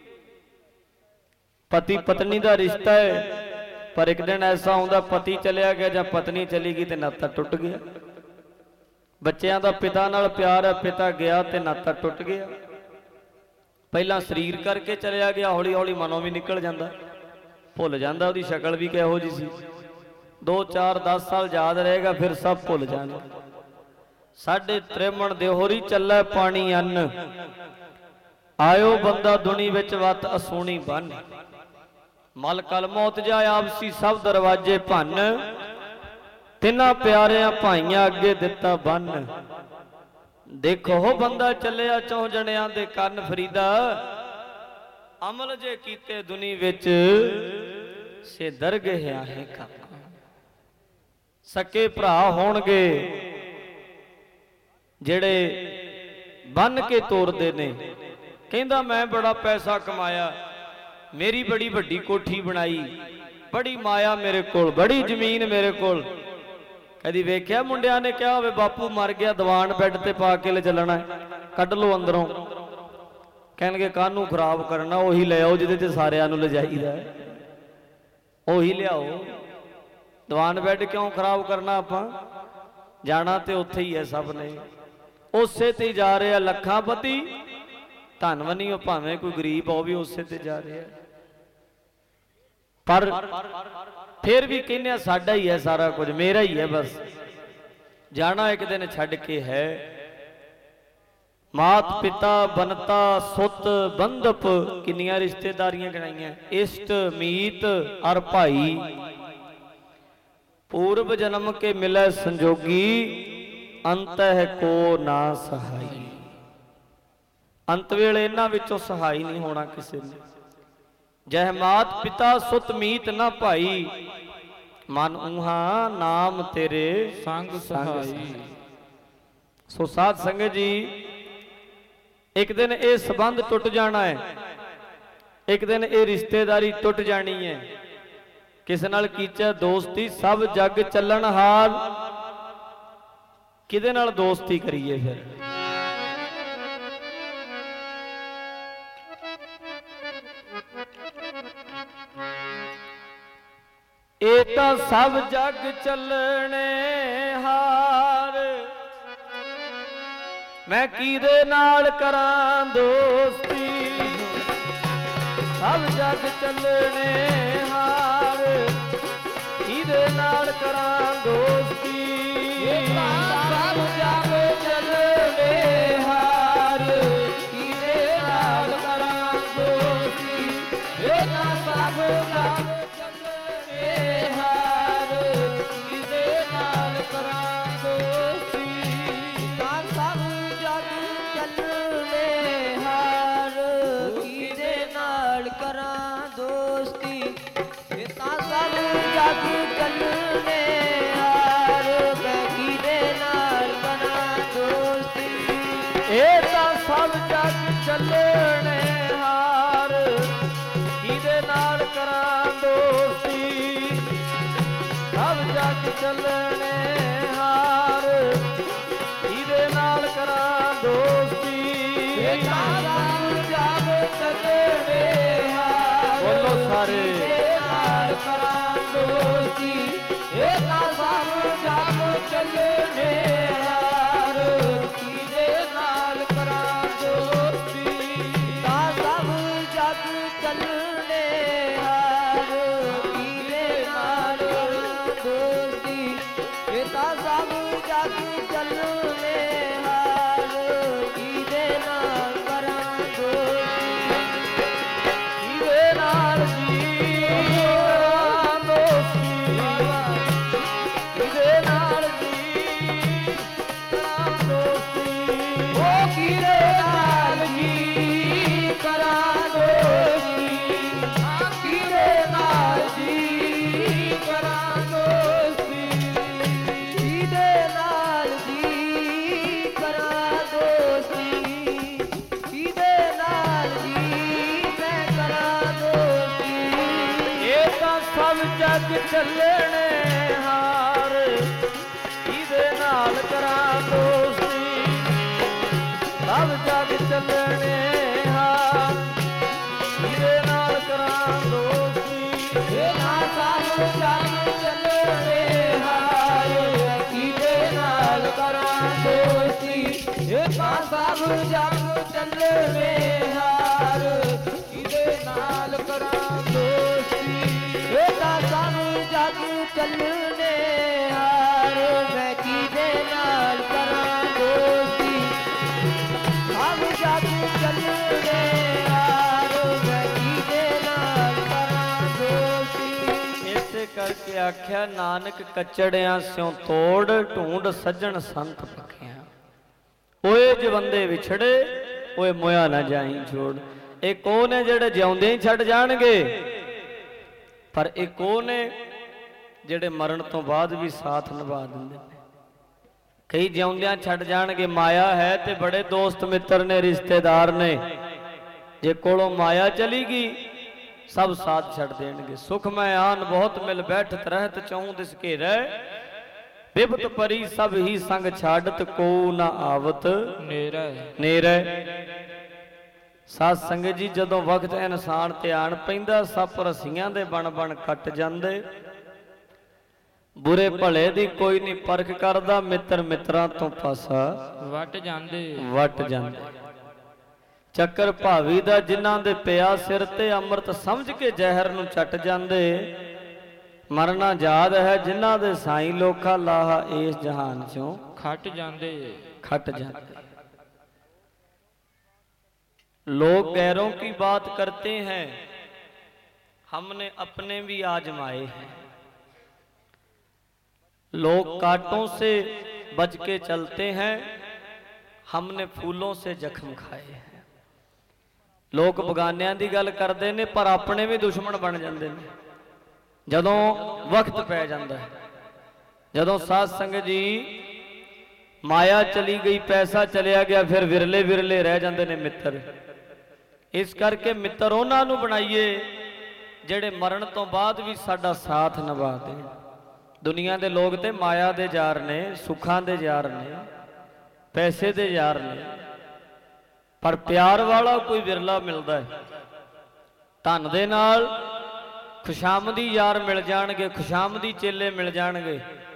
ਪਤੀ ਪਤਨੀ ਦਾ ਰਿਸ਼ਤਾ ਹੈ, ਪਰ ਇੱਕ ਦਿਨ ਐਸਾ ਹੁੰਦਾ ਪਤੀ ਚਲਿਆ ਗਿਆ ਜਾਂ ਪਤਨੀ ਚਲੀ ਗਈ ਤੇ ਨਾਤਾ ਟੁੱਟ ਗਿਆ। ਬੱਚਿਆਂ ਦਾ ਪਿਤਾ ਨਾਲ ਪਿਆਰ ਹੈ, ਪਿਤਾ ਗਿਆ ਤੇ ਨਾਤਾ ਟੁੱਟ ਗਿਆ। ਪਹਿਲਾਂ ਸਰੀਰ ਕਰਕੇ ਚਲਿਆ ਗਿਆ, ਹੌਲੀ ਹੌਲੀ ਮਨੋਂ ਵੀ ਨਿਕਲ ਜਾਂਦਾ, ਭੁੱਲ ਜਾਂਦਾ ਉਹਦੀ ਸ਼ਕਲ ਵੀ ਕਿਹੋ ਜਿਹੀ ਸੀ। 2 4 10 ਸਾਲ ਯਾਦ ਰਹੇਗਾ, ਫਿਰ ਸਭ ਭੁੱਲ ਜਾਣਾ। ਸਾਡੇ ਤ੍ਰਿਮਣ ਦੇਹੋਰੀ ਚੱਲੇ ਪਾਣੀ ਅੰਨ, ਆਇਓ ਬੰਦਾ ਦੁਨੀ ਵਿੱਚ ਵਤ ਅਸੂਣੀ ਬੰਨ। ਮਲ ਕਲ ਮੌਤ ਜਾ ਆਪਸੀ ਸਭ ਦਰਵਾਜੇ ਭੰਨ, ਤਿੰਨਾਂ ਪਿਆਰਿਆਂ ਭਾਈਆਂ ਅੱਗੇ ਦਿੱਤਾ ਬੰਨ। ਦੇਖੋ ਬੰਦਾ ਚੱਲਿਆ 4 ਜਣਿਆਂ ਦੇ ਕੰਨ, ਫਰੀਦਾ ਅਮਲ ਜੇ ਕੀਤੇ ਦੁਨੀ ਵਿੱਚ ਸੇ ਦਰਗਹਿ ਆਹੇ ਕਾਕਾ। ਸਕੇ ਭਰਾ ਹੋਣਗੇ ਜਿਹੜੇ ਬੰਨ ਕੇ ਤੋਰਦੇ ਨੇ। ਕਹਿੰਦਾ ਮੈਂ ਬੜਾ ਪੈਸਾ ਕਮਾਇਆ, ਮੇਰੀ ਬੜੀ ਵੱਡੀ ਕੋਠੀ ਬਣਾਈ, ਬੜੀ ਮਾਇਆ ਮੇਰੇ ਕੋਲ, ਬੜੀ ਜ਼ਮੀਨ ਮੇਰੇ ਕੋਲ। ਕਦੀ ਵੇਖਿਆ ਮੁੰਡਿਆਂ ਨੇ ਕਿਹਾ ਹੋਵੇ ਬਾਪੂ ਮਰ ਗਿਆ, ਦੀਵਾਨ ਬੈੱਡ ਤੇ ਪਾ ਕੇ ਲੈ ਚੱਲਣਾ, ਕੱਢ ਲਓ ਅੰਦਰੋਂ। ਕਹਿਣਗੇ ਕਾਹਨੂੰ ਖਰਾਬ ਕਰਨਾ, ਉਹੀ ਲੈ ਆਓ ਜਿਹਦੇ ਚ ਸਾਰਿਆਂ ਨੂੰ ਲਿਜਾਈਦਾ, ਉਹੀ ਲਿਆਓ। ਦੀਵਾਨ ਬੈੱਡ ਕਿਉਂ ਖਰਾਬ ਕਰਨਾ, ਆਪਾਂ ਜਾਣਾ ਤੇ ਉੱਥੇ ਹੀ ਹੈ ਸਭ ਨੇ, ਉਸੇ ਤੇ ਜਾ ਰਿਹਾ। ਲੱਖਾਂ ਪਤੀ ਧਨਵਨੀ, ਉਹ ਭਾਵੇਂ ਕੋਈ ਗਰੀਬ ਉਹ ਵੀ ਉਸੇ ਤੇ ਜਾ ਰਿਹਾ। ਪਰ ਫਿਰ ਵੀ ਕਹਿੰਦੇ ਸਾਡਾ ਹੀ ਹੈ ਸਾਰਾ ਕੁਝ, ਮੇਰਾ ਹੀ ਹੈ ਬਸ, ਜਾਣਾ ਇੱਕ ਦਿਨ ਛੱਡ ਕੇ ਹੈ। ਮਾਤ ਪਿਤਾ ਬਨਤਾ ਸੁੱਤ ਬੰਧਪ, ਕਿੰਨੀਆਂ ਰਿਸ਼ਤੇਦਾਰੀਆਂ ਗਿਣਾਈਆਂ, ਇਸ਼ਟ ਮੀਤ ਅਰ ਭਾਈ। ਪੂਰਬ ਜਨਮ ਕੇ ਮਿਲੇ ਸੰਜੋਗੀ, ਅੰਤਹਿ ਕੋ ਨਾ ਸਹਾਈ। ਅੰਤ ਵੇਲੇ ਇਹਨਾਂ ਵਿੱਚੋਂ ਸਹਾਈ ਨਹੀਂ ਹੋਣਾ ਕਿਸੇ ਨੂੰ। ਜਹ ਮਾਤ ਪਿਤਾ ਸੁਤ ਮੀਤ ਨਾ ਭਾਈ, ਮਨ ਊਹਾ ਨਾਮ ਤੇਰੇ ਸੰਗ ਸਹਾਈ। ਸੋ ਸਾਧ ਸੰਗਤ ਜੀ, ਇੱਕ ਦਿਨ ਇਹ ਸੰਬੰਧ ਟੁੱਟ ਜਾਣਾ ਹੈ, ਇੱਕ ਦਿਨ ਇਹ ਰਿਸ਼ਤੇਦਾਰੀ ਟੁੱਟ ਜਾਣੀ ਹੈ। ਕਿਸੇ ਨਾਲ ਕੀਚਾ ਦੋਸਤੀ ਸਭ ਜੱਗ ਚੱਲਣ ਹਾਲ, ਕਿਹਦੇ ਨਾਲ ਦੋਸਤੀ ਕਰੀਏ ਫਿਰ? ਇਹ ਤਾਂ ਸਭ ਜੱਗ ਚੱਲਣੇ ਹਾਰ, ਮੈਂ ਕਿਹਦੇ ਨਾਲ ਕਰਾਂ ਦੋਸਤੀ? ਸਭ ਜੱਗ ਚੱਲਣੇ ਹਾਰ, ਕਿਹਦੇ ਨਾਲ ਕਰਾਂ ਦੋਸਤੀ? ਸਭ ਜੱਗ ਚੱਲਣੇ ਹਾਰ, ਕਿਹਦੇ ਨਾਲ ਕਰਾਂ ਦੋਸਤੀ? ਇਹ ਤਾਂ ਸਭ ਜੱਗ ਚੱਲਣੇ ਹਾਰ, ਕਿਹਦੇ ਨਾਲ ਕਰਾਂ ਦੋਸਤੀ? ਜਗ ਚੱਲਣੇ ਹਾਰ ਇਹਦੇ ਨਾਲ ਕਰਾਂ ਦੋਸਤੀ ਇਹ ਤਾਂ ਜਗ ਚੱਲਣੇ ਹਾਰ ਬੋਲੋ ਸਾਰੇ ਨਾਲ ਕਰਾਂ ਦੋਸਤੀ ਇਹ ਤਾਂ ਜਗ ਚੱਲਣੇ ਹਾਰ ਕਿਹਦੇ ਨਾਲ ਕਰਾਂ ਦੋਸਤੀ ਤਾਂ ਸਭ ਜਗ ਚੱਲਣੇ ਹਾਰ ਕਿਹਦੇ ਨਾਲ ਦੋਸਤੀ ਇਹ ਤਾਂ ਸਭ ਜਗ ਚੱਲਣੇ ਹਾਰ ਕਿਹਦੇ ਨਾਲ ਕਰਾਂ ਦੋਸਤੀ ਇਹਦੇ ਨਾਲ ਜੀ ਕਰਾਂ ਦੋਸਤੀ ਇਹਦੇ ਨਾਲ ਜੀ ਕਰਾਂ ਦੋਸਤੀ ਉਹ ਕਿਹਦੇ ਨਾਲ ਜੀ ਕਰਾਂ ਦੋਸਤੀ ਕਿਹਦੇ ਨਾਲ ਜੀ ਕਰਾਂ ਦੋਸਤੀ ਕਿਹਦੇ ਨਾਲ ਜੀ ਕਰਾਂ ਦੋਸਤੀ ਕਿਹਦੇ ਨਾਲ ਜੀ ਮੈਂ ਕਰਾਂ ਦੋਸਤੀ ਇਹ ਤਾਂ ਸਭ ਜਗ ਚੱਲਣੇ ਹਾਰ ਇਹਦੇ ਨਾਲ ਕਰਾਂ ਦੋਸਤੀ ਸਭ ਜਗ ਚੱਲਣੇ ਹਾਰ ਇਹਦੇ ਨਾਲ ਕਰਾਂ ਦੋਸਤੀ ਇਹ ਨਾ ਸਭ ਜਗ ਚੱਲਣੇ ਹਾਰ ਕਿਹਦੇ ਨਾਲ ਕਰਾਂ ਦੋਸਤੀ ਇਹ ਨਾ ਸਭ ਜਗ ਚੱਲਣੇ ਹਾਰ ਕਿਹਦੇ ਨਾਲ ਕਰਾਂ ਦੋਸਤੀ ਇਹ ਤਾਂ ਸਭ ਜਗ ਚੱਲਣੇ ਹਾਰ ਮੈਂ ਕਿਹਦੇ ਨਾਲ ਕਰਾਂ ਦੋਸਤੀ ਸਭ ਜਗ ਚੱਲਣੇ ਹਾਰ ਮੈਂ ਕਿਹਦੇ ਨਾਲ ਕਰਾਂ ਦੋਸਤੀ ਇਸੇ ਕਰਕੇ ਆਖਿਆ ਨਾਨਕ ਕੱਚੜਿਆਂ ਸਿਉ ਤੋੜ ਢੂੰਡ ਸੱਜਣ ਸੰਤ ਪੱਖਿਆਂ ਓਏ ਜਵੰਦੇ ਵਿਛੜੇ ਓਏ ਮੋਇਆ ਨਾ ਜਾਈ ਛੋੜ। ਇਹ ਕੋ ਨੇ ਜਿਹੜੇ ਜਿਉਂਦੇ ਹੀ ਛੱਡ ਜਾਣਗੇ, ਪਰ ਇਹ ਕੋ ਨੇ ਜਿਹੜੇ ਮਰਨ ਤੋਂ ਬਾਅਦ ਵੀ ਸਾਥ ਨਿਭਾ ਦਿੰਦੇ ਨੇ। ਕਈ ਜਿਉਂਦਿਆਂ ਛੱਡ ਜਾਣਗੇ, ਮਾਇਆ ਹੈ ਤੇ ਬੜੇ ਦੋਸਤ ਮਿੱਤਰ ਨੇ, ਰਿਸ਼ਤੇਦਾਰ ਨੇ। ਜੇ ਕੋਲੋਂ ਮਾਇਆ ਚਲੀ ਗਈ ਸਭ ਸਾਥ ਛੱਡ ਦੇਣਗੇ। ਸੁਖ ਮੈਂ ਆਨ ਬਹੁਤ ਮਿਲ ਬੈਠਤ ਰਹਿਤ ਚਉ ਦਿਸ ਘੇਰੈ, ਬਿਪਤ ਪਰੀ ਸਭ ਹੀ ਸੰਗ ਛਾੜਤ ਕੋ ਨਾ ਆਵਤ ਨੇਰੈ। ਸਾਧ ਸੰਗਤ ਜੀ, ਜਦੋਂ ਵਕਤ ਇਨਸਾਨ ਤੇ ਆਣ ਪੈਂਦਾ, ਸੱਪ ਰਸੀਆਂ ਦੇ ਬਣ ਬਣ ਕੱਟ ਜਾਂਦੇ। ਬੁਰੇ ਭਲੇ ਦੀ ਕੋਈ ਨਹੀਂ ਪਰਖ ਕਰਦਾ, ਮਿੱਤਰ ਮਿੱਤਰਾਂ ਤੋਂ ਪਾਸਾ ਵੱਟ ਜਾਂਦੇ। ਚੱਕਰ ਭਾਵੀ ਦਾ ਜਿਨ੍ਹਾਂ ਦੇ ਪਿਆ ਸਿਰ ਤੇ, ਅੰਮ੍ਰਿਤ ਸਮਝ ਕੇ ਜ਼ਹਿਰ ਨੂੰ ਚੱਟ ਜਾਂਦੇ। ਮਰਨਾ ਯਾਦ ਹੈ ਜਿਨ੍ਹਾਂ ਦੇ ਸਾਈਂ ਲੋਖਾ ਲਾਹਾ ਇਸ ਜਹਾਨ ਚੋਂ ਖੱਟ ਜਾਂਦੇ। लोग गैरों की बात करते हैं, हमने अपने भी आजमाए हैं। लोग कांटों से बच के चलते हैं, हमने फूलों से जख्म खाए हैं। लोग बगानियां दी गल करते ने, पर अपने भी दुश्मन बन जाते हैं जदों वक्त पै जाता है। जदों साध संगत जी माया चली गई, पैसा चलिया गया, फिर विरले विरले रह जाते ने मित्र। इस करके मित्र उन्हां नूं बनाइए ਜਿਹੜੇ ਮਰਨ ਤੋਂ ਬਾਅਦ ਵੀ ਸਾਡਾ ਸਾਥ ਨਿਭਾ ਦੇਣ। ਦੁਨੀਆ ਦੇ ਲੋਕ ਤੇ ਮਾਇਆ ਦੇ ਯਾਰ ਨੇ, ਸੁੱਖਾਂ ਦੇ ਯਾਰ ਨੇ, ਪੈਸੇ ਦੇ ਯਾਰ ਨੇ, ਪਰ ਪਿਆਰ ਵਾਲਾ ਕੋਈ ਵਿਰਲਾ ਮਿਲਦਾ ਹੈ। ਧਨ ਦੇ ਨਾਲ ਖੁਸ਼ਾਮਦੀ ਯਾਰ ਮਿਲ ਜਾਣਗੇ, ਖੁਸ਼ਾਮਦੀ ਚੇਲੇ ਮਿਲ ਜਾਣਗੇ,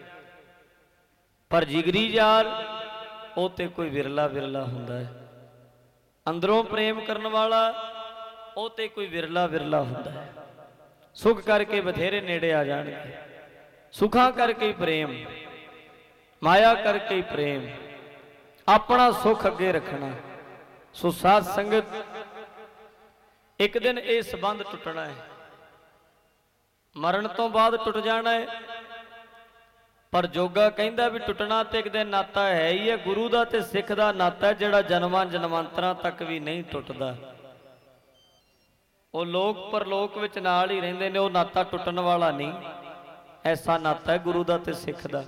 ਪਰ ਜਿਗਰੀ ਯਾਰ ਉਹ ਤੇ ਕੋਈ ਵਿਰਲਾ ਵਿਰਲਾ ਹੁੰਦਾ ਹੈ। ਅੰਦਰੋਂ ਪ੍ਰੇਮ ਕਰਨ ਵਾਲਾ ਉਹ ਤੇ ਕੋਈ ਵਿਰਲਾ ਵਿਰਲਾ ਹੁੰਦਾ ਹੈ। ਸੁਖ ਕਰਕੇ ਬਥੇਰੇ ਨੇੜੇ ਆ ਜਾਣਗੇ, ਸੁਖਾਂ ਕਰਕੇ ਹੀ ਪ੍ਰੇਮ, ਮਾਇਆ ਕਰਕੇ ਹੀ ਪ੍ਰੇਮ, ਆਪਣਾ ਸੁਖ ਅੱਗੇ ਰੱਖਣਾ। ਸੋ ਸਾਧ ਸੰਗਤ, ਇੱਕ ਦਿਨ ਇਹ ਸੰਬੰਧ ਟੁੱਟਣਾ ਹੈ, ਮਰਨ ਤੋਂ ਬਾਅਦ ਟੁੱਟ ਜਾਣਾ ਹੈ। ਪਰ ਜੋਗਾ ਕਹਿੰਦਾ ਵੀ ਟੁੱਟਣਾ ਤੇ ਇੱਕ ਦਿਨ ਨਾਤਾ ਹੈ ਹੀ ਹੈ। ਗੁਰੂ ਦਾ ਤੇ ਸਿੱਖ ਦਾ ਨਾਤਾ ਜਿਹੜਾ ਜਨਮਾਂ ਜਨਮਾਂਤਰਾਂ ਤੱਕ ਵੀ ਨਹੀਂ ਟੁੱਟਦਾ। ਉਹ ਲੋਕ ਪਰਲੋਕ ਵਿੱਚ ਨਾਲ ਹੀ ਰਹਿੰਦੇ ਨੇ, ਉਹ ਨਾਤਾ ਟੁੱਟਣ ਵਾਲਾ ਨਹੀਂ। ਐਸਾ ਨਾਤਾ ਹੈ ਗੁਰੂ ਦਾ ਤੇ ਸਿੱਖ ਦਾ।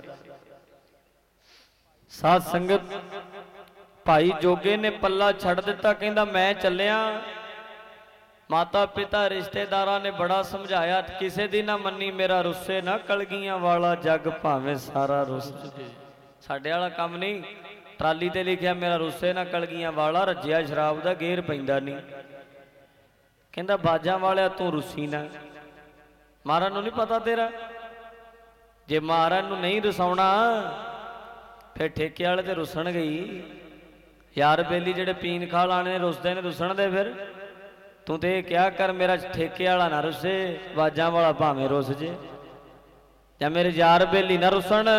ਸਾਧ ਸੰਗਤ, ਭਾਈ ਜੋਗੇ ਨੇ ਪੱਲਾ ਛੱਡ ਦਿੱਤਾ, ਕਹਿੰਦਾ ਮੈਂ ਚੱਲਿਆ ਮਾਤਾ ਪਿਤਾ ਰਿਸ਼ਤੇਦਾਰਾਂ ਨੇ ਬੜਾ ਸਮਝਾਇਆ, ਕਿਸੇ ਦੀ ਨਾ ਮੰਨੀ, ਮੇਰਾ ਰੁੱਸੇ ਨਾ ਕਲਗੀਆਂ ਵਾਲਾ, ਜੱਗ ਭਾਵੇਂ ਸਾਰਾ ਰੁੱਸ ਜੇ। ਸਾਡੇ ਵਾਲਾ ਕੰਮ ਨਹੀਂ। ਟਰਾਲੀ ਤੇ ਲਿਖਿਆ ਮੇਰਾ ਰੁੱਸੇ ਨਾ ਕਲਗੀਆਂ ਵਾਲਾ, ਰੱਜਿਆ ਸ਼ਰਾਬ ਦਾ ਗੇਰ ਪੈਂਦਾ ਨਹੀਂ। ਕਹਿੰਦਾ ਬਾਜਾਂ ਵਾਲਿਆ ਤੂੰ ਰੁੱਸੀ ਨਾ, ਮਹਾਰਾਜ ਨੂੰ ਨਹੀਂ ਪਤਾ ਤੇਰਾ? ਜੇ ਮਹਾਰਾਜ ਨੂੰ ਨਹੀਂ ਰਸਾਉਣਾ ਫਿਰ ਠੇਕੇ ਵਾਲੇ ਤੇ ਰੁੱਸਣ ਗਈ। ਯਾਰ ਬੇਲੀ ਜਿਹੜੇ ਪੀਣ ਖਾ ਲਾਣੇ ਨੇ ਰੁੱਸਦੇ ਨੇ, ਰੁੱਸਣ ਦੇ ਫਿਰ। ਤੂੰ ਤੇ ਇਹ ਕਿਹਾ ਕਰ ਮੇਰਾ ਠੇਕੇ ਵਾਲਾ ਨਾ ਰੁੱਸੇ, ਬਾਜਾਂ ਵਾਲਾ ਭਾਵੇਂ ਰੁੱਸ ਜੇ। ਜਾਂ ਮੇਰੇ ਯਾਰ ਬੇਲੀ ਨਾ ਰੁੱਸਣ।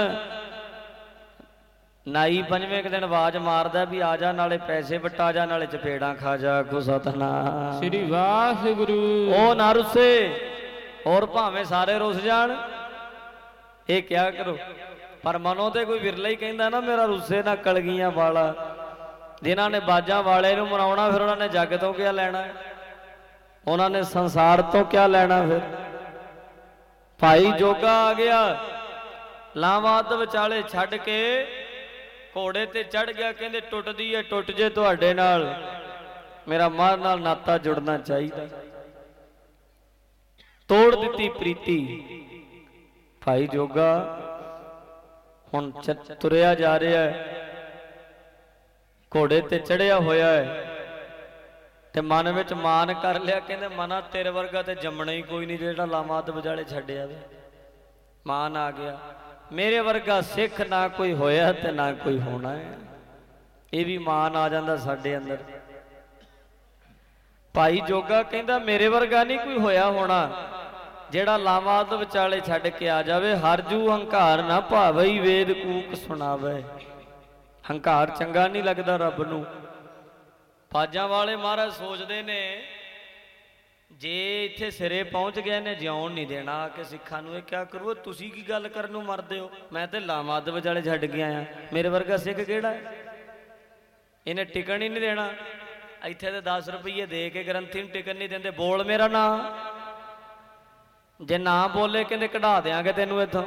ਨਾਈ ਪੰਜਵੇਂ ਕੁ ਦਿਨ ਆਵਾਜ਼ ਮਾਰਦਾ ਵੀ ਆ ਜਾ, ਨਾਲੇ ਪੈਸੇ ਵਟਾ ਜਾ, ਨਾਲੇ ਚਪੇੜਾਂ ਖਾ ਜਾ। ਕੋ ਸਤਨਾਮ ਸ੍ਰੀ ਵਾਹਿਗੁਰੂ। ਉਹ ਨਾ ਰੁੱਸੇ, ਹੋਰ ਭਾਵੇਂ ਸਾਰੇ ਰੁੱਸ ਜਾਣ, ਇਹ ਕਿਹਾ ਕਰੋ। ਪਰ ਮਨੋਂ ਤੇ ਕੋਈ ਵਿਰਲਾ ਹੀ ਕਹਿੰਦਾ ਨਾ ਮੇਰਾ ਰੁੱਸੇ ਨਾ ਕਲਗੀਆਂ ਵਾਲਾ। ਜਿਨ੍ਹਾਂ ਨੇ ਬਾਜਾਂ ਵਾਲੇ ਨੂੰ ਮਨਾਉਣਾ ਫਿਰ ਉਹਨਾਂ ਨੇ ਜੱਗ ਤੋਂ ਕਿਆ ਲੈਣਾ, ਉਹਨਾਂ ਨੇ ਸੰਸਾਰ ਤੋਂ ਕਿਆ ਲੈਣਾ। ਫਿਰ ਭਾਈ ਜੋਗਾ ਆ ਗਿਆ, ਲਾਵਾਦ ਵਿਚਾਲੇ ਛੱਡ ਕੇ ਘੋੜੇ ਤੇ ਚੜ ਗਿਆ। ਕਹਿੰਦੇ ਟੁੱਟਦੀ ਏ ਟੁੱਟ ਜੇ ਤੁਹਾਡੇ ਨਾਲ, ਮੇਰਾ ਮਾਂ ਨਾਲ ਨਾਤਾ ਜੁੜਨਾ ਚਾਹੀਦਾ। ਤੋੜ ਦਿੱਤੀ ਪ੍ਰੀਤੀ। ਭਾਈ ਜੋਗਾ ਹੁਣ ਤੁਰਿਆ ਜਾ ਰਿਹਾ ਹੈ, ਘੋੜੇ ਤੇ ਚੜਿਆ ਹੋਇਆ ਹੈ, ਤੇ ਮਨ ਵਿੱਚ ਮਾਨ ਕਰ ਲਿਆ। ਕਹਿੰਦੇ ਮਨਾ ਤੇਰੇ ਵਰਗਾ ਤੇ ਜੰਮਣਾ ਹੀ ਕੋਈ ਨਹੀਂ ਜਿਹੜਾ ਲਾਮਾਤ ਵਿਚਾਲੇ ਛੱਡਿਆ ਵੇ। ਮਾਨ ਆ ਗਿਆ, ਮੇਰੇ ਵਰਗਾ ਸਿੱਖ ਨਾ ਕੋਈ ਹੋਇਆ ਤੇ ਨਾ ਕੋਈ ਹੋਣਾ ਹੈ। ਇਹ ਵੀ ਮਾਨ ਆ ਜਾਂਦਾ ਸਾਡੇ ਅੰਦਰ। ਭਾਈ ਜੋਗਾ ਕਹਿੰਦਾ ਮੇਰੇ ਵਰਗਾ ਨਹੀਂ ਕੋਈ ਹੋਇਆ ਹੋਣਾ ਜਿਹੜਾ ਲਾਮਾਤ ਵਿਚਾਲੇ ਛੱਡ ਕੇ ਆ ਜਾਵੇ। ਹਰਜੂ ਹੰਕਾਰ ਨਾ ਭਾਵਈ, ਵੇਦ ਕੂਕ ਸੁਣਾਵੇ। ਹੰਕਾਰ ਚੰਗਾ ਨਹੀਂ ਲੱਗਦਾ ਰੱਬ ਨੂੰ। ਬਾਜਾਂ ਵਾਲੇ ਮਹਾਰਾਜ ਸੋਚਦੇ ਨੇ ਜੇ ਇੱਥੇ ਸਿਰੇ ਪਹੁੰਚ ਗਏ ਨੇ ਜਿਉਣ ਨਹੀਂ ਦੇਣਾ ਆ ਕੇ ਸਿੱਖਾਂ ਨੂੰ। ਇਹ ਕਿਆ ਕਰੂ, ਤੁਸੀਂ ਕੀ ਗੱਲ ਕਰਨ ਨੂੰ ਮਰਦੇ ਹੋ? ਮੈਂ ਤੇ ਲਾਮਾਦ ਵਿਚਾਲੇ ਛੱਡ ਕੇ ਆਇਆ, ਮੇਰੇ ਵਰਗਾ ਸਿੱਖ ਕਿਹੜਾ ਹੈ? ਇਹਨੇ ਟਿਕਣ ਹੀ ਨਹੀਂ ਦੇਣਾ। ਇੱਥੇ ਤੇ 10 ਰੁਪਏ ਦੇ ਕੇ ਗ੍ਰੰਥੀ ਨੂੰ ਟਿਕਣ ਨਹੀਂ ਦਿੰਦੇ। ਬੋਲ ਮੇਰਾ ਨਾਂ, ਜੇ ਨਾ ਬੋਲੇ ਕਹਿੰਦੇ ਕਢਾ ਦਿਆਂਗੇ ਤੈਨੂੰ ਇੱਥੋਂ।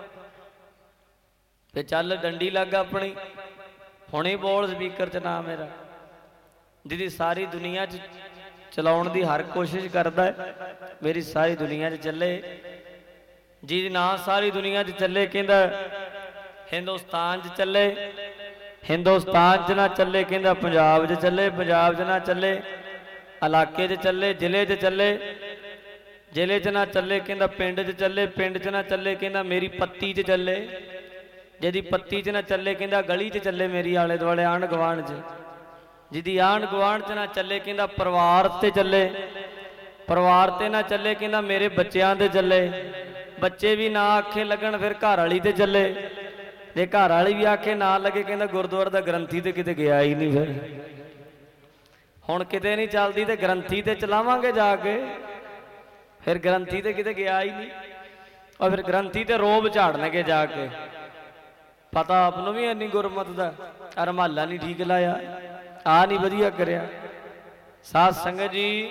ਤੇ ਚੱਲ ਡੰਡੀ ਲੱਗ ਆਪਣੀ, ਹੁਣੇ ਬੋਲ ਸਪੀਕਰ 'ਚ ਨਾਂ ਮੇਰਾ। ਜਿਹਦੀ ਸਾਰੀ ਦੁਨੀਆ 'ਚ ਚਲਾਉਣ ਦੀ ਹਰ ਕੋਸ਼ਿਸ਼ ਕਰਦਾ ਹੈ, ਮੇਰੀ ਸਾਰੀ ਦੁਨੀਆ 'ਚ ਚੱਲੇ। ਜਿਹਦੀ ਨਾਂ ਸਾਰੀ ਦੁਨੀਆ 'ਚ ਚੱਲੇ, ਕਹਿੰਦਾ ਹਿੰਦੁਸਤਾਨ 'ਚ ਚੱਲੇ, ਹਿੰਦੁਸਤਾਨ 'ਚ ਨਾ ਚੱਲੇ ਕਹਿੰਦਾ ਪੰਜਾਬ 'ਚ ਚੱਲੇ, ਪੰਜਾਬ 'ਚ ਨਾ ਚੱਲੇ ਇਲਾਕੇ 'ਚ ਚੱਲੇ, ਜ਼ਿਲ੍ਹੇ 'ਚ ਚੱਲੇ, ਜ਼ਿਲ੍ਹੇ 'ਚ ਨਾ ਚੱਲੇ ਕਹਿੰਦਾ ਪਿੰਡ 'ਚ ਚੱਲੇ, ਪਿੰਡ 'ਚ ਨਾ ਚੱਲੇ ਕਹਿੰਦਾ ਮੇਰੀ ਪੱਤੀ 'ਚ ਚੱਲੇ, ਜਿਹਦੀ ਪੱਤੀ 'ਚ ਨਾ ਚੱਲੇ ਕਹਿੰਦਾ ਗਲੀ 'ਚ ਚੱਲੇ, ਮੇਰੀ ਆਲੇ ਦੁਆਲੇ ਆਂਢ ਗੁਆਂਢ 'ਚ। ਜਿਹਦੀ ਆਂਢ ਗੁਆਂਢ 'ਚ ਨਾ ਚੱਲੇ ਕਹਿੰਦਾ ਪਰਿਵਾਰ ਤੇ ਚੱਲੇ, ਪਰਿਵਾਰ ਤੇ ਨਾ ਚੱਲੇ ਕਹਿੰਦਾ ਮੇਰੇ ਬੱਚਿਆਂ ਤੇ ਚੱਲੇ, ਬੱਚੇ ਵੀ ਨਾ ਆਖੇ ਲੱਗਣ ਫਿਰ ਘਰ ਵਾਲੀ ਤੇ ਚੱਲੇ, ਜੇ ਘਰ ਵਾਲੀ ਵੀ ਆਖੇ ਨਾ ਲੱਗੇ ਕਹਿੰਦਾ ਗੁਰਦੁਆਰੇ ਦਾ ਗ੍ਰੰਥੀ ਤੇ ਕਿਤੇ ਗਿਆ ਹੀ ਨਹੀਂ। ਫਿਰ ਹੁਣ ਕਿਤੇ ਨਹੀਂ ਚੱਲਦੀ ਤੇ ਗ੍ਰੰਥੀ ਤੇ ਚਲਾਵਾਂਗੇ ਜਾ ਕੇ। ਫਿਰ ਗ੍ਰੰਥੀ ਤੇ ਕਿਤੇ ਗਿਆ ਹੀ ਨਹੀਂ, ਔਰ ਫਿਰ ਗ੍ਰੰਥੀ ਤੇ ਰੋਬ ਝਾੜਨਗੇ ਜਾ ਕੇ। ਪਤਾ ਆਪ ਨੂੰ ਵੀ ਇੰਨੀ ਗੁਰਮਤ ਦਾ, ਰਮਾਲਾ ਨਹੀਂ ਠੀਕ ਲਾਇਆ, ਆ ਨਹੀਂ ਵਧੀਆ ਕਰਿਆ। ਸਾਧ ਸੰਗਤ ਜੀ,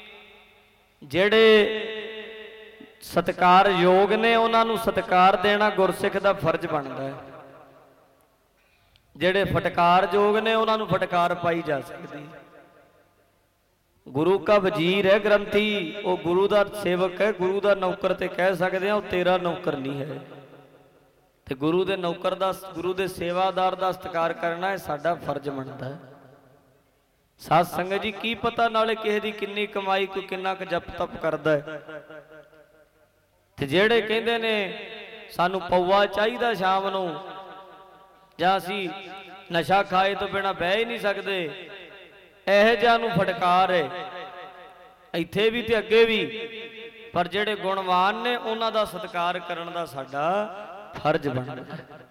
ਜਿਹੜੇ ਸਤਿਕਾਰ ਯੋਗ ਨੇ ਉਹਨਾਂ ਨੂੰ ਸਤਿਕਾਰ ਦੇਣਾ ਗੁਰਸਿੱਖ ਦਾ ਫਰਜ਼ ਬਣਦਾ ਹੈ। ਜਿਹੜੇ ਫਟਕਾਰ ਯੋਗ ਨੇ ਉਹਨਾਂ ਨੂੰ ਫਟਕਾਰ ਪਾਈ ਜਾ ਸਕਦੀ। ਗੁਰੂ ਕਾ ਵਜ਼ੀਰ ਹੈ ਗ੍ਰੰਥੀ, ਉਹ ਗੁਰੂ ਦਾ ਸੇਵਕ ਹੈ, ਗੁਰੂ ਦਾ ਨੌਕਰ ਤੇ ਕਹਿ ਸਕਦੇ ਆ, ਉਹ ਤੇਰਾ ਨੌਕਰ ਨਹੀਂ ਹੈ। ਤੇ ਗੁਰੂ ਦੇ ਨੌਕਰ ਦਾ, ਗੁਰੂ ਦੇ ਸੇਵਾਦਾਰ ਦਾ ਸਤਿਕਾਰ ਕਰਨਾ ਇਹ ਸਾਡਾ ਫਰਜ਼ ਬਣਦਾ ਹੈ। ਸਾਧ ਸੰਗਤ ਜੀ, ਕੀ ਪਤਾ ਨਾਲੇ ਕਿਸੇ ਦੀ ਕਿੰਨੀ ਕਮਾਈ, ਕੋਈ ਕਿੰਨਾ ਕੁ ਜਪ ਤਪ ਕਰਦਾ ਹੈ। ਤੇ ਜਿਹੜੇ ਕਹਿੰਦੇ ਨੇ ਸਾਨੂੰ ਪਊਆ ਚਾਹੀਦਾ ਸ਼ਾਮ ਨੂੰ, ਜਾਂ ਅਸੀਂ ਨਸ਼ਾ ਖਾਏ ਤੋਂ ਬਿਨਾਂ ਬਹਿ ਹੀ ਨਹੀਂ ਸਕਦੇ, ਇਹੋ ਜਿਹਾ ਨੂੰ ਫਟਕਾਰ ਹੈ ਇੱਥੇ ਵੀ ਤੇ ਅੱਗੇ ਵੀ। ਪਰ ਜਿਹੜੇ ਗੁਣਵਾਨ ਨੇ ਉਹਨਾਂ ਦਾ ਸਤਿਕਾਰ ਕਰਨ ਦਾ ਸਾਡਾ ਫਰਜ਼ ਬਣਦਾ ਹੈ।